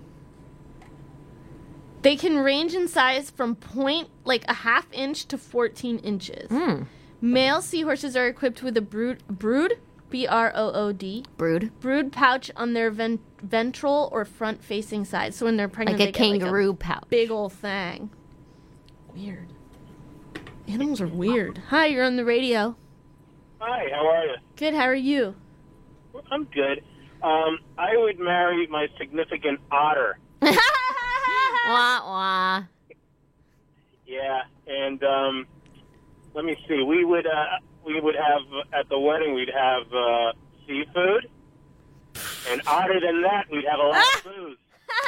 They can range in size from point, like a half inch to fourteen inches. Mm. Male seahorses are equipped with a brood, brood, B R O O D, Brood. brood pouch on their ven- ventral or front-facing side. So when they're pregnant, Like a they get, kangaroo like, a pouch. big old thing. Weird. Animals are weird. Hi, you're on the radio. Hi, how are you? Good. How are you? I'm good. Um, I would marry my significant otter. Wah wah. Yeah, and um, let me see. We would uh, we would have at the wedding. We'd have uh, seafood, and odder than that, we'd have a lot of booze.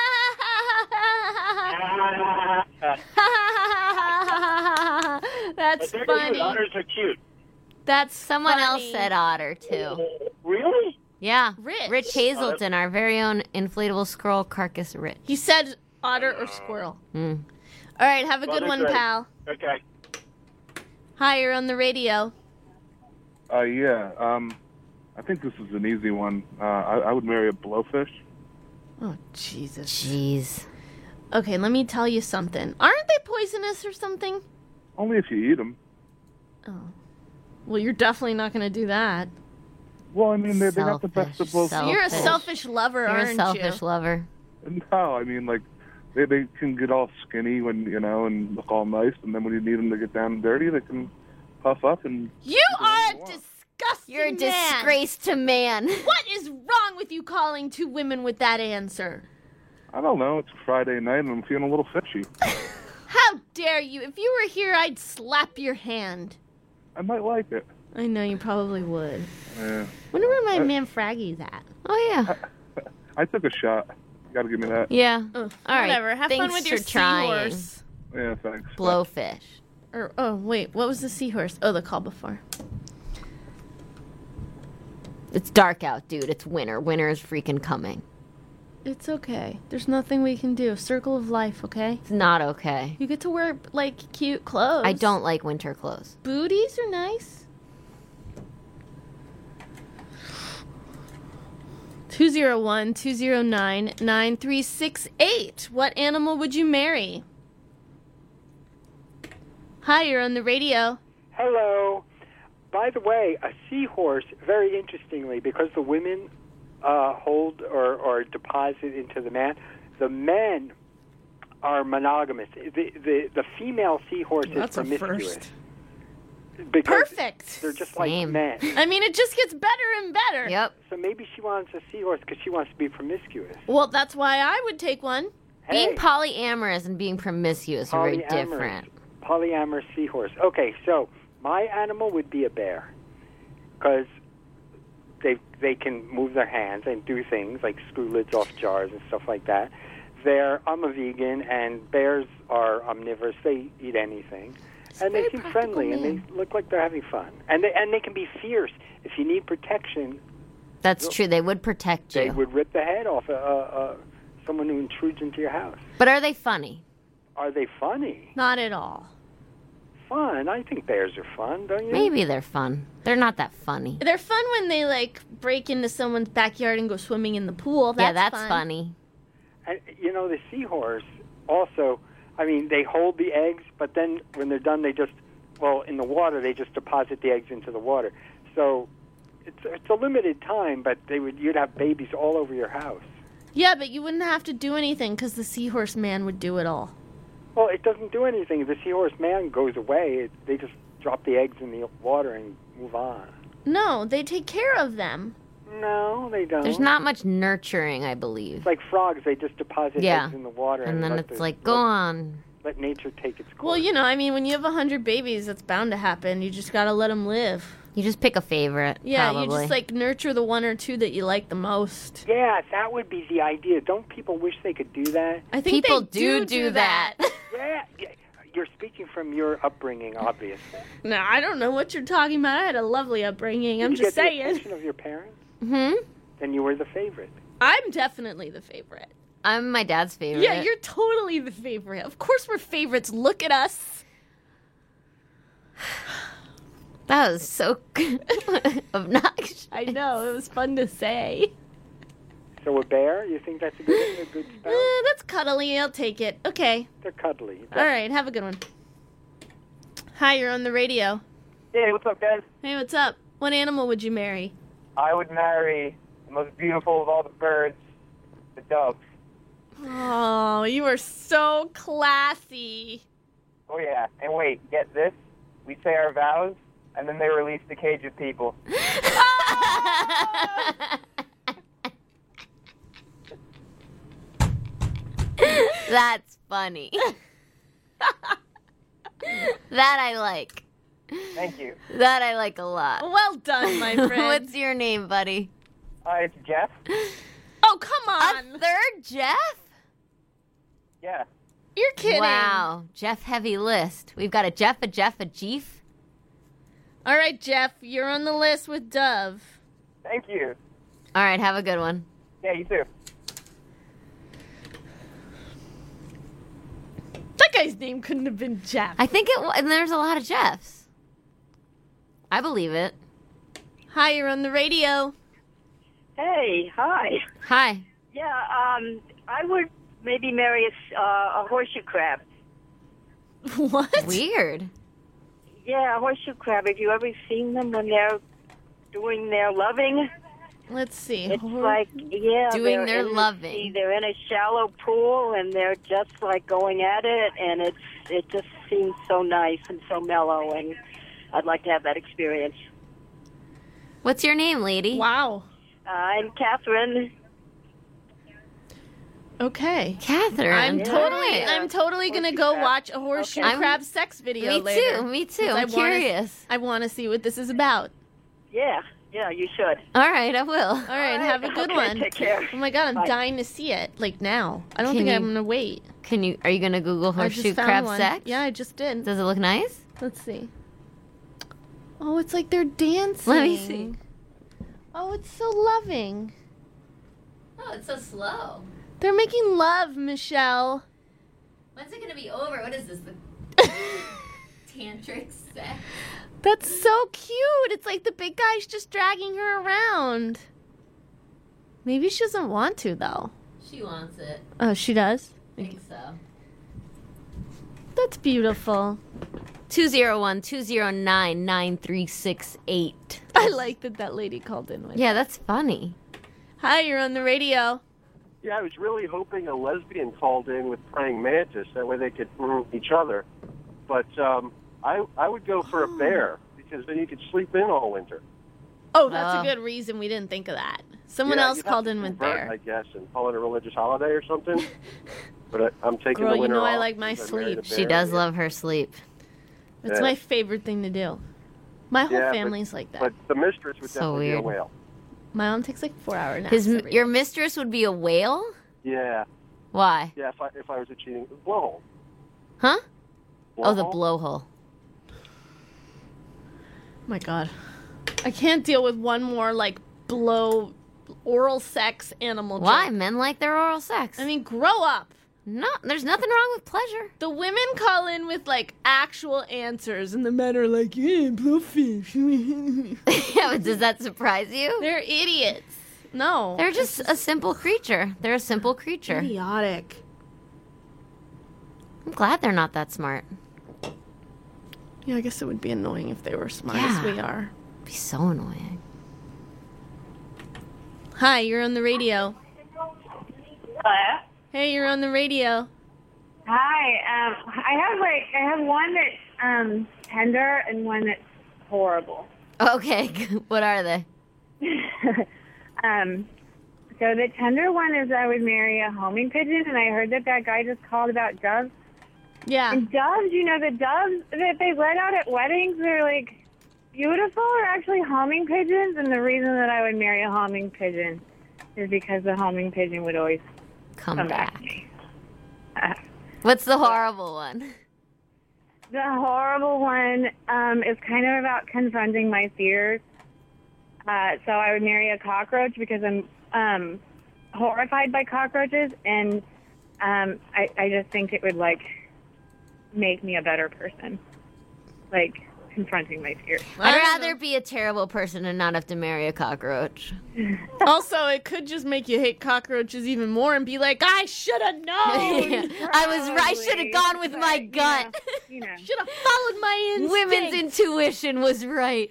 That's but they're funny. Cute. Otters are cute. That's Someone funny. else said otter too. Really? Yeah. Rich. Rich Hazelton, our very own inflatable squirrel carcass Rich. He said otter or squirrel. Mm. All right, have a Well, good they're one, great. pal. Okay. Hi, you're on the radio. Uh, yeah. Um, I think this is an easy one. Uh, I, I would marry a blowfish. Oh, Jesus. Jeez. Okay, let me tell you something. Aren't they poisonous or something? Only if you eat them. Oh. Well, you're definitely not going to do that. Well, I mean, they, they got the best of both. You're a Selfish. selfish lover, You're aren't a selfish you? lover. No, I mean, like, they, they can get all skinny when, you know, and look all nice, and then when you need them to get down and dirty, they can puff up and... You are a disgusting You're a man. disgrace to man. What is wrong with you calling two women with that answer? I don't know, it's a Friday night, and I'm feeling a little fishy. How dare you? If you were here, I'd slap your hand. I might like it. I know you probably would. Yeah. Wonder where my Uh, man Fraggy's at. Oh, yeah. I took a shot. You gotta give me that. Yeah. Ugh, All right. whatever. Have Thanks fun with your for trying. seahorse. Yeah, thanks. Blowfish. Or oh wait, what was the seahorse? Oh, the call before. It's dark out, dude. It's winter. Winter is freaking coming. It's okay. There's nothing we can do. Circle of life, okay? It's not okay. You get to wear like cute clothes. I don't like winter clothes. Booties are nice. two zero one, two zero nine, nine three six eight. What animal would you marry? Hi, you're on the radio. Hello. By the way, a seahorse, very interestingly, because the women uh, hold or, or deposit into the man, the men are monogamous. The the, the female seahorse That's a is promiscuous. first. Because Perfect. they're just Same. like men. I mean, it just gets better and better. Yep. So maybe she wants a seahorse because she wants to be promiscuous. Well, that's why I would take one. Being Hey. polyamorous and being promiscuous are very Polyamorous. different. Polyamorous seahorse. Okay, so my animal would be a bear. Because they they can move their hands and do things like screw lids off jars and stuff like that. They're I'm a vegan, and bears are omnivorous. They eat anything, and they seem friendly, and they look like they're having fun. And they and they can be fierce. If you need protection, That's true. They would protect they you. would rip the head off a, a, a someone who intrudes into your house. But are they funny? Are they funny? Not at all. Fun? I think bears are fun, don't you? Maybe they're fun. They're not that funny. They're fun when they like break into someone's backyard and go swimming in the pool. That's yeah, that's fun. funny. And, you know, the seahorse also, I mean, they hold the eggs, but then when they're done, they just, well, in the water, they just deposit the eggs into the water. So it's it's a limited time, but they would you'd have babies all over your house. Yeah, but you wouldn't have to do anything because the seahorse man would do it all. Well, it doesn't do anything. The seahorse man goes away. It, they just drop the eggs in the water and move on. No, they take care of them. No, they don't. There's not much nurturing, I believe. It's like frogs. They just deposit Yeah. eggs in the water. And then let it's the- like, go let- on. Let nature take its course. Well, you know, I mean, when you have a hundred babies, that's bound to happen. You just gotta let them live. You just pick a favorite, Yeah, probably. you just like nurture the one or two that you like the most. Yeah, that would be the idea. Don't people wish they could do that? I think People they do do do do that. Yeah, yeah, you're speaking from your upbringing, obviously. No, I don't know what you're talking about. I had a lovely upbringing. I'm Did you just get the saying. attention of your parents? Hmm. Then you were the favorite. I'm definitely the favorite. I'm my dad's favorite. Yeah, you're totally the favorite. Of course we're favorites. Look at us. That was so obnoxious. I know. It was fun to say. So a bear? You think that's a good, a good spell? Eh, that's cuddly. I'll take it. Okay. They're cuddly. All right. Have a good one. Hi, you're on the radio. Hey, what's up, guys? Hey, what's up? What animal would you marry? I would marry the most beautiful of all the birds, the dove. Oh, you are so classy. Oh, yeah. And wait, get this. We say our vows, and then they release the cage of people. That's funny. That I like. Thank you. That I like a lot. Well done, my friend. What's your name, buddy? Uh, it's Jeff. Oh, come on. A third Jeff? Yeah. You're kidding. Wow. Jeff heavy list. We've got a Jeff, a Jeff, a Jeef. All right, Jeff, you're on the list with Dove. Thank you. All right, have a good one. Yeah, you too. That guy's name couldn't have been Jeff. I think it. wa- And there's a lot of Jeffs. I believe it. Hi, you're on the radio. Hey, hi. Hi. Yeah, um, I would maybe marry a, s- uh, a horseshoe crab. What? Weird. Yeah, a horseshoe crab. Have you ever seen them when they're doing their loving? Let's see. It's Hor- like, yeah, Doing they're their in the loving. sea. They're in a shallow pool, and they're just like going at it, and it's it just seems so nice and so mellow, and I'd like to have that experience. What's your name, lady? Wow. Uh, I'm Catherine. Okay. Catherine. I'm Yeah. totally, Yeah. I'm totally gonna go crab. watch a horseshoe Okay. crab sex video Me later. too, me too. 'Cause I I'm wanna- curious. I want to see what this is about. Yeah, yeah, you should. All right, I will. All right, All right, have a good okay, one. take care. Oh my god, I'm Bye. dying to see it. Like now. I don't Can think you- I'm gonna wait. Can you? Are you gonna Google I just horseshoe found crab one. sex? Yeah, I just did. Does it look nice? Let's see. Oh, it's like they're dancing. Let me see. Oh, it's so loving. Oh, it's so slow. They're making love, Michelle. When's it gonna be over? What is this? The tantric sex? That's so cute. It's like the big guy's just dragging her around. Maybe she doesn't want to, though. She wants it. Oh, she does? I think so. That's beautiful. two oh one, two oh nine, nine three six eight. I like that that lady called in with Yeah, that's funny. Hi, you're on the radio. Yeah, I was really hoping a lesbian called in with praying mantis. That way they could mm, each other. But um, I I would go for a bear because then you could sleep in all winter. Oh, that's Oh. a good reason we didn't think of that. Someone Yeah, else you'd have called to in with convert, bear. I guess, and call it a religious holiday or something. But I, I'm taking Girl, the you winter know I off like my because I married a sleep. She bear. does love her sleep. It's Yeah. my favorite thing to do. My whole Yeah, but- family's like that. But the mistress would So definitely weird. be a whale. My mom takes like four hour naps. His every your mistress would be a whale? Yeah. Why? Yeah, if I if I was a cheating blowhole. Huh? Oh, the Blowhole? blowhole. my God. I can't deal with one more like blow oral sex animal Why? joke. Men like their oral sex. I mean, grow up. No, there's nothing wrong with pleasure. The women call in with like actual answers, and the men are like, "Yeah, blowfish." Yeah, but does that surprise you? They're idiots. No, They're just a simple creature. They're a simple creature. idiotic. I'm glad they're not that smart. Yeah, I guess it would be annoying if they were smart Yeah. as we are. It'd be so annoying. Hi, you're on the radio. Hello? Hey, you're on the radio. Hi. Um, I have like I have one that's um tender and one that's horrible. Okay, what are they? um, so the tender one is I would marry a homing pigeon, and I heard that that guy just called about doves. Yeah. And doves, you know, the doves that they let out at weddings, they're like beautiful, are actually homing pigeons. And the reason that I would marry a homing pigeon is because the homing pigeon would always Come, come back. back to me. Uh, What's the horrible one? The horrible one um, is kind of about confronting my fears. Uh, so I would marry a cockroach because I'm um, horrified by cockroaches, and um, I, I just think it would like make me a better person, like confronting my fears. I'd rather be a terrible person and not have to marry a cockroach. Also, it could just make you hate cockroaches even more and be like, I should have known. I was right. I should have gone with my gut. You know, should have followed my instinct. Women's intuition was right.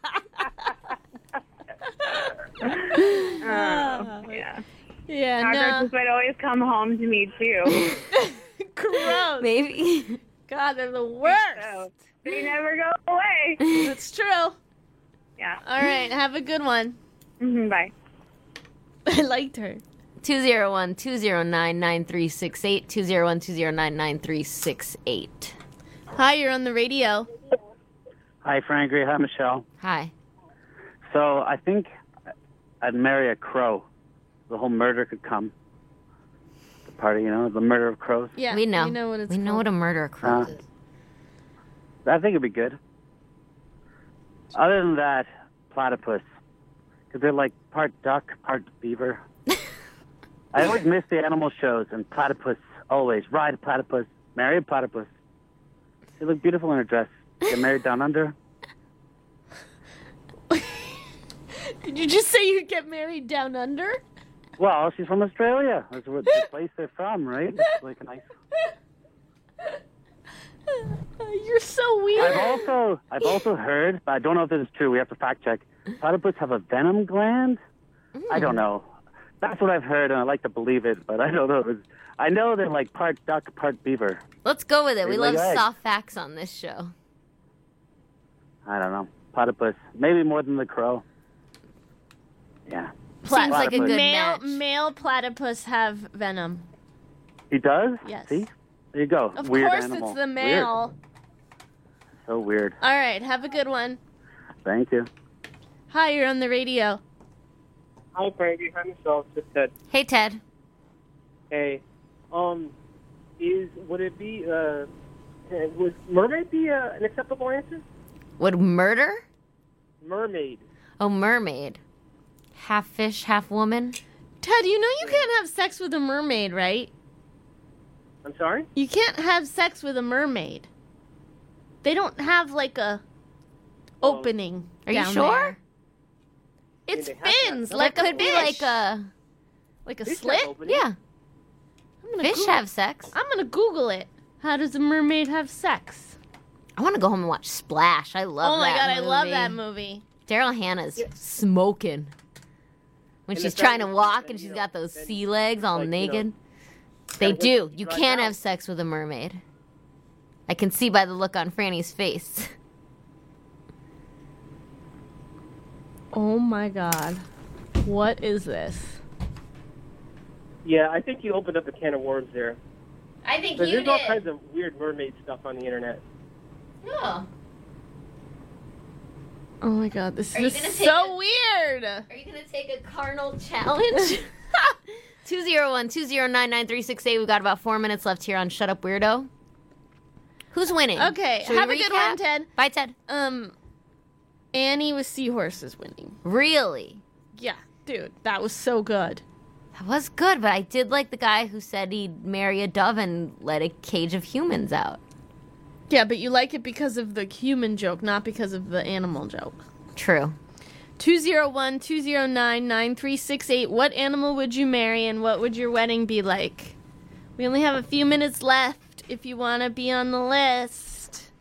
Oh, yeah. Yeah, Cockroaches would always come home to me too. Gross. Maybe. God, they're the worst. So, they never go away. That's true. Yeah. All right, have a good one. Mm-hmm, bye. I liked her. two oh one, two oh nine, nine three six eight, two oh one, two oh nine, nine three six eight. Hi, you're on the radio. Hi, Frank. Hi, Michelle. Hi. So I think I'd marry a crow. The whole murder could come. The party, you know, the murder of crows. Yeah, we know. We know what it's We know called. what a murder of crows Uh, is. I think it'd be good. Other than that, platypus. Because they're like part duck, part beaver. I always miss the animal shows, and platypus, always. Ride a platypus, marry a platypus. They look beautiful in her dress. Get married down under. Did you just say you'd get married down under? Well, she's from Australia. That's where the place they're from, right? It's like a nice... You're so weird. I've also I've also heard, but I don't know if this is true. We have to fact check. Platypus have a venom gland. I don't know. That's what I've heard, and I like to believe it, but I don't know. It's, I know they're like part duck, part beaver. Let's go with it. We They love lay eggs. soft facts on this show. I don't know. Platypus, maybe more than the crow. Yeah. Seems like a Platypus. good male match. male platypus have venom. He does. Yes. See, there you go. Of Weird course, animal. it's the Weird. male. So weird. All right, have a good one. Thank you. Hi, you're on the radio. Hi, Frankie. Hi, Michelle. It's just Ted. Hey, Ted. Hey, um, is would it be uh, would mermaid be uh, an acceptable answer? Would murder? Mermaid. Oh, mermaid. Half fish, half woman. Ted, you know you can't have sex with a mermaid, right? I'm sorry. You can't have sex with a mermaid. They don't have like a opening. Are you down sure? there. It's they have to have fins, some- like That a could be fish. like a like a Fish have slit. openings. yeah. I'm gonna Fish Google- have sex. I'm gonna Google it. How does a mermaid have sex? I want to go home and watch Splash. I love oh my that god, I love movie. that movie. Daryl Hannah's smoking when And she's the trying fact to that- walk then, and you she's know, got those then, sea legs all like, you know, naked. They gotta do. wait You till it can't dries have sex with a mermaid. I can see by the look on Franny's face. Oh my god. What is this? Yeah, I think you opened up a can of worms there. I think 'Cause there's all kinds of weird mermaid stuff on the internet. Oh. Oh my god, this Are you is gonna so take a- weird. Are you gonna take a carnal challenge? two zero one, two zero nine, nine three six eight. We've got about four minutes left here on Shut Up Weirdo. Who's winning? Okay, Should we have a good recap? one, Ted. Bye, Ted. Um, Annie with seahorses winning. Really? Yeah, dude, that was so good. That was good, but I did like the guy who said he'd marry a dove and let a cage of humans out. Yeah, but you like it because of the human joke, not because of the animal joke. True. two zero one, two zero nine, nine three six eight. What animal would you marry and what would your wedding be like? We only have a few minutes left if you want to be on the list.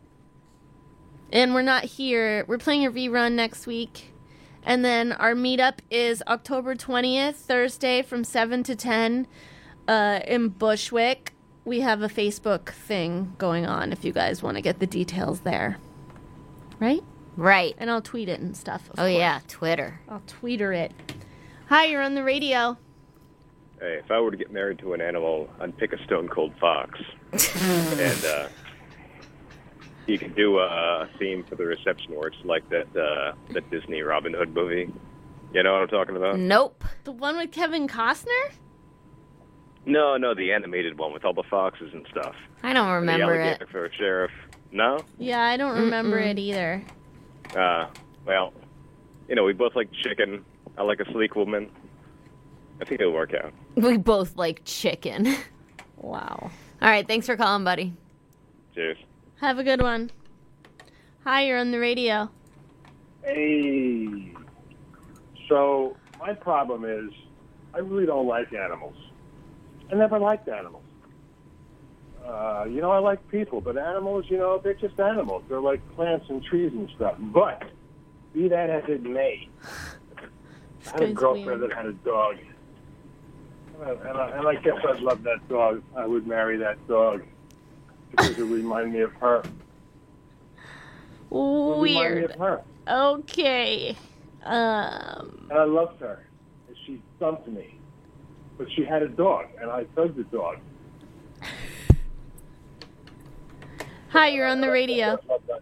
And we're not here. We're playing a rerun next week. And then our meetup is October twentieth, Thursday from seven to ten uh, in Bushwick. We have a Facebook thing going on if you guys want to get the details there. Right? Right. And I'll tweet it and stuff. Oh, yeah, Twitter. I'll tweeter it. Hi, you're on the radio. Hey, if I were to get married to an animal, I'd pick a stone cold fox. and uh, you could do a theme for the reception where it's like that uh, that Disney Robin Hood movie. You know what I'm talking about? Nope. The one with Kevin Costner? No, no, the animated one with all the foxes and stuff. I don't remember the alligator it. for a sheriff. No? Yeah, I don't remember Mm-mm. it either. Uh, well, you know, we both like chicken. I like a sleek woman. I think it'll work out. We both like chicken. Wow. All right, thanks for calling, buddy. Cheers. Have a good one. Hi, you're on the radio. Hey. So, my problem is, I really don't like animals. I never liked animals. Uh, you know, I like people, but animals, you know, they're just animals. They're like plants and trees and stuff. But, be that as it may, I had a guy's girlfriend weird. that had a dog. And I, and, I, and I guess I'd love that dog. I would marry that dog because it reminded me of her. It reminded me Weird. of her. Okay. Um. And I loved her. And she dumped me. But she had a dog, and I hugged the dog. Hi, you're on the radio.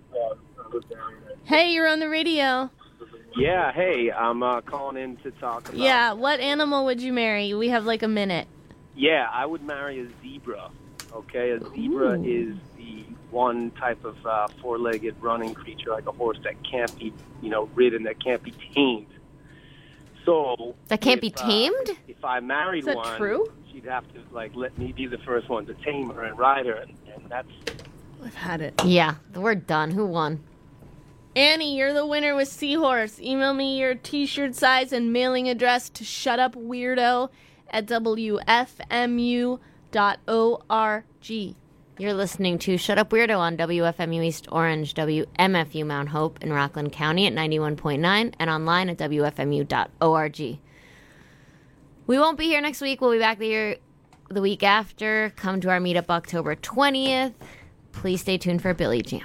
Hey, you're on the radio. Yeah, hey, I'm uh, calling in to talk about... Yeah, what animal would you marry? We have like a minute. Yeah, I would marry a zebra, okay? A zebra Ooh. is the one type of uh, four-legged running creature like a horse that can't be, you know, ridden, that can't be tamed. So... That can't if, be tamed? Uh, if I married Is that one, true? she'd have to, like, let me be the first one to tame her and ride her, and, and that's... I've had it. Yeah, we're done. Who won? Annie, you're the winner with Seahorse. Email me your t-shirt size and mailing address to shutupweirdo at w f m u dot org. You're listening to Shut Up Weirdo on W F M U East Orange, W M F U Mount Hope in Rockland County at ninety-one point nine and online at w f m u dot org. We won't be here next week. We'll be back here the week after. Come to our meetup October twentieth. Please stay tuned for Billy Jam.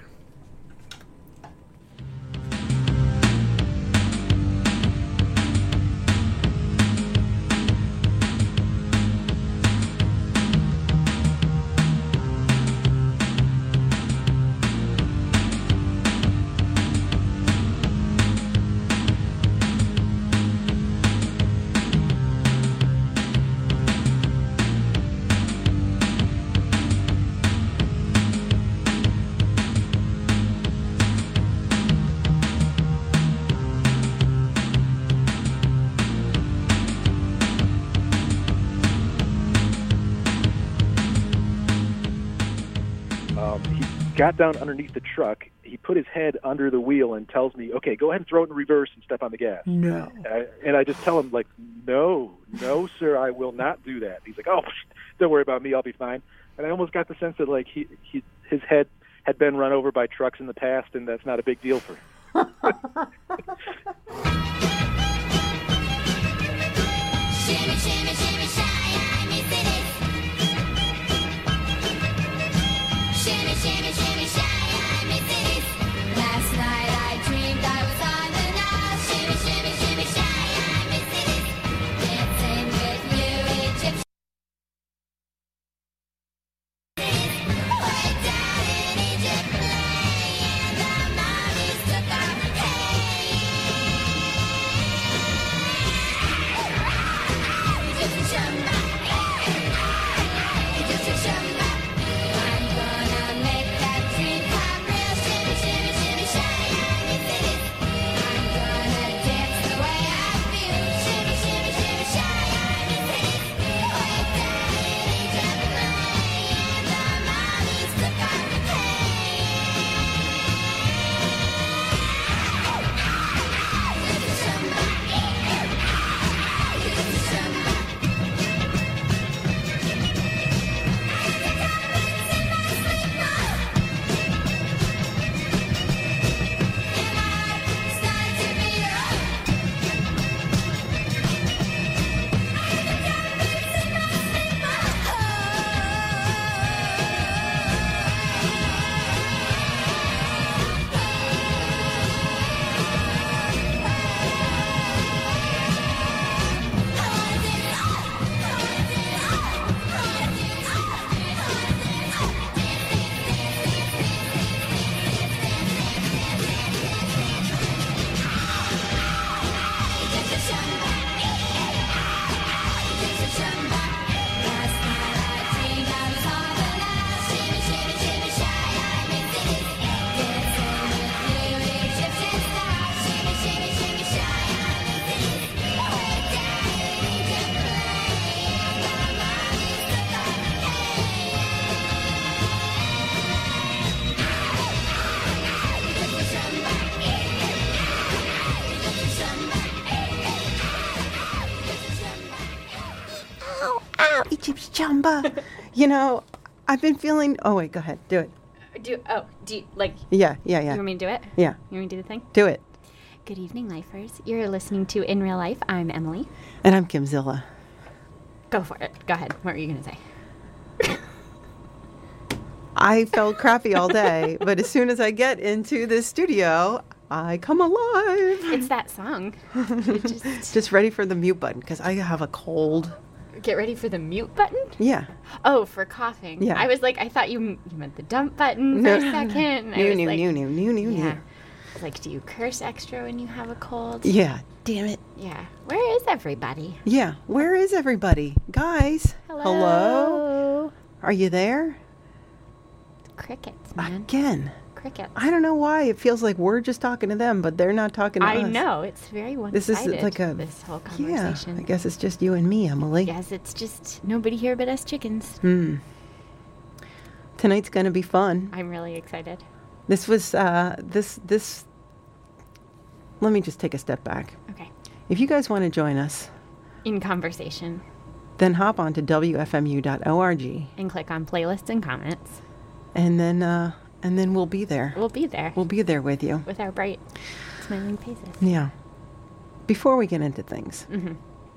Um, he got down underneath the truck. He put his head under the wheel and tells me, "Okay, go ahead and throw it in reverse and step on the gas." No. And I, and I just tell him, like, "No, no, sir, I will not do that." He's like, "Oh, don't worry about me. I'll be fine." And I almost got the sense that, like, he, he his head had been run over by trucks in the past, and that's not a big deal for him. Shimmy, shimmy, shimmy, shy, I miss it. Shimmy, shimmy, shimmy, shy, I miss it. Last night I dreamed I was on the Nile. Shimmy, shimmy, shimmy, shy, I miss it. Dancing with you, Egyptian. Way down in Egypt, playing the mummies took our chip chamba. You know, I've been feeling. Oh wait, go ahead, do it. Do oh do you, like Yeah, yeah, yeah. You want me to do it? Yeah. You want me to do the thing? Do it. Good evening, lifers. You're listening to In Real Life. I'm Emily. And I'm Kimzilla. Go for it. Go ahead. What were you gonna say? I felt crappy all day, but as soon as I get into the studio, I come alive. It's that song. It just Just ready for the mute button because I have a cold. get ready for the mute button. Yeah. Oh, for coughing. Yeah. I was like, I thought you you meant the dump button for No. a second. I New, was new, like, new, new, new, new, yeah. new. It's like, do you curse extra when you have a cold? Yeah. Damn it. Yeah. Where is everybody? Yeah. Where is everybody? Guys. Hello. Hello? Are you there? Crickets, man. Again. Crickets. I don't know why. It feels like we're just talking to them, but they're not talking to I us. know. It's very one-sided. This is like a this whole Yeah. conversation. I guess it's just you and me, Emily. Yes, it's just nobody here but us chickens. Hmm. Tonight's going to be fun. I'm really excited. This was uh this this Let me just take a step back. Okay. If you guys want to join us, In conversation. then hop on to W F M U dot org And click on playlists and comments. and then uh and then we'll be there. We'll be there. We'll be there with you. With our bright, smiling faces. Yeah. Before we get into things, Mm-hmm.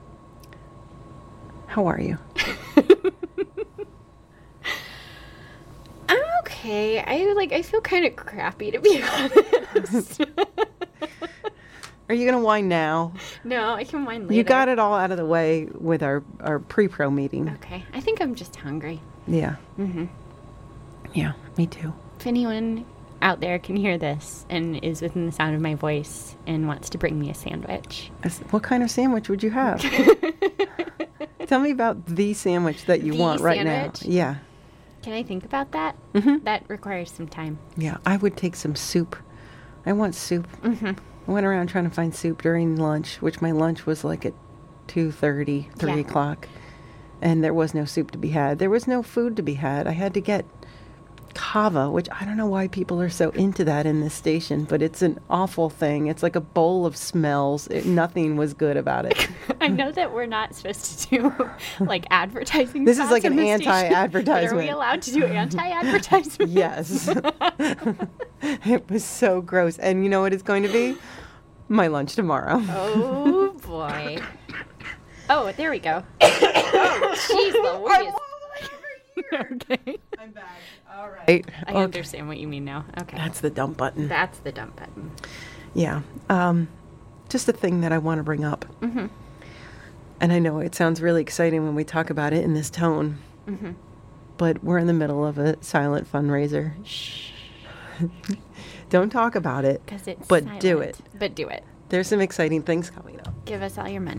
how are you? I'm okay. I like. I feel kind of crappy, to be honest. Are you going to whine now? No, I can whine later. You got it all out of the way with our, our pre-pro meeting. Okay. I think I'm just hungry. Yeah. Mm-hmm. Yeah, me too. If anyone out there can hear this and is within the sound of my voice and wants to bring me a sandwich, As- What kind of sandwich would you have? Tell me about the sandwich that you The want right sandwich? now. Yeah. can I think about that? Mhm. That requires some time. Yeah, I would take some soup. I want soup. Mm-hmm. I went around trying to find soup during lunch, which my lunch was like at two thirty, three Yeah. o'clock. And there was no soup to be had. There was no food to be had. I had to get kava, which I don't know why people are so into that in this station, but it's an awful thing. It's like a bowl of smells. It, nothing was good about it. I know that we're not supposed to do like advertising. This is spots like on an the station, but anti-advertisement. Are we allowed to do anti-advertisement? Yes. It was so gross. And you know what it's going to be? My lunch tomorrow. Oh boy. Oh, there we go. Oh, jeez Louise. Okay. I'm back. All right. Right. I Okay. understand what you mean now. Okay. That's the dump button. That's the dump button. Yeah. Um, just a thing that I want to bring up. Mm-hmm. And I know it sounds really exciting when we talk about it in this tone, Mm-hmm. but we're in the middle of a silent fundraiser. Shh. Don't talk about it, 'Cause it's but do silent. it. But do it. There's some exciting things coming up. Give us all your money.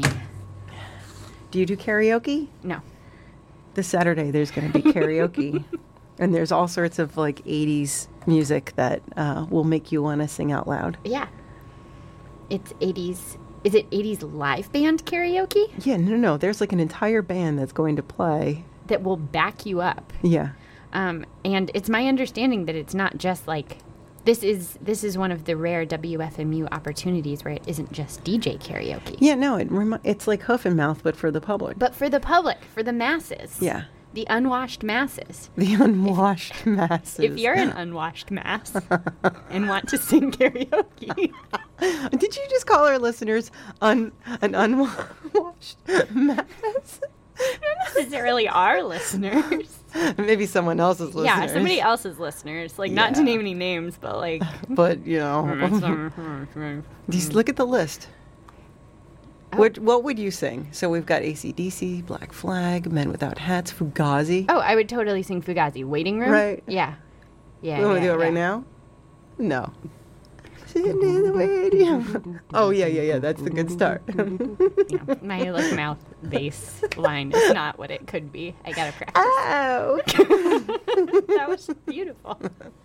Do you do karaoke? No. This Saturday there's going to be karaoke. And there's all sorts of like eighties music that uh, will make you want to sing out loud. Yeah. It's eighties. Is it eighties live band karaoke? Yeah, no, no. There's like an entire band that's going to play. That will back you up. Yeah. Um, and it's my understanding that it's not just like this is this is one of the rare W F M U opportunities where it isn't just D J karaoke. Yeah, no, it remi- it's like hoof and mouth, but for the public. But for the public, for the masses. Yeah. The unwashed masses. The unwashed masses. If you're an unwashed mass and want to sing karaoke. Did you just call our listeners un- an unwashed mass? Not necessarily our listeners. Maybe someone else's listeners. Yeah, somebody else's listeners. Like, not to Yeah. name any names, but like. But, you know. Just look at the list. What, what would you sing? So we've got A C D C, Black Flag, Men Without Hats, Fugazi. Oh, I would totally sing Fugazi. Waiting Room? Right. Yeah. Yeah. You want yeah, to do it right yeah. now? No. Sitting in the waiting room. Oh, yeah, yeah, yeah. That's the good start. Yeah, my like mouth bass line is not what it could be. I gotta practice. Oh, that was beautiful.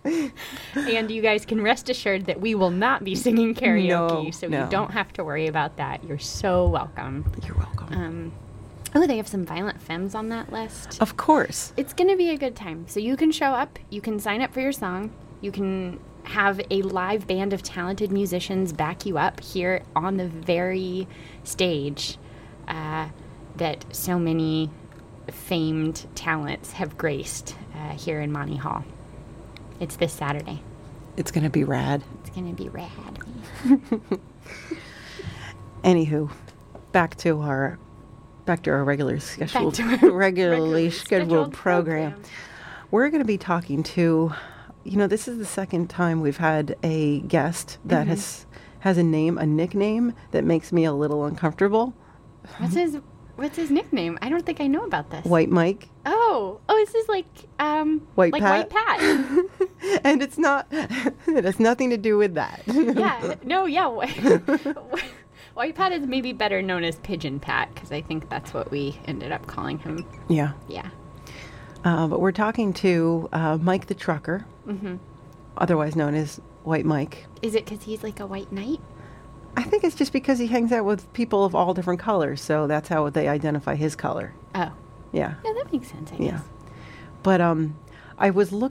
And you guys can rest assured that we will not be singing karaoke, No, so no. you don't have to worry about that. You're so welcome. You're welcome. Um, oh, they have some Violent Femmes on that list. Of course. It's gonna be a good time. So you can show up. You can sign up for your song. You can have a live band of talented musicians back you up here on the very stage uh, that so many famed talents have graced uh, here in Monty Hall. It's this Saturday. It's going to be rad. It's going to be rad. Anywho, back to our back to our regular scheduled, to our regularly regularly scheduled, scheduled program. We're going to be talking to, you know, this is the second time we've had a guest that Mhm. has has a name, a nickname that makes me a little uncomfortable. What's his What's his nickname? I don't think I know about this. White Mike. Oh, oh, this is like um, White like Pat? White Pat. And it's not, it has nothing to do with that. yeah, no, yeah. White, White Pat is maybe better known as Pigeon Pat because I think that's what we ended up calling him. Yeah. Yeah. Uh, but we're talking to uh, Mike the Trucker, hmm otherwise known as White Mike. Is it because he's like a white knight? I think it's just because he hangs out with people of all different colors, so that's how they identify his color. Oh. Yeah. Yeah, that makes sense, I Yeah. guess. But um, I was looking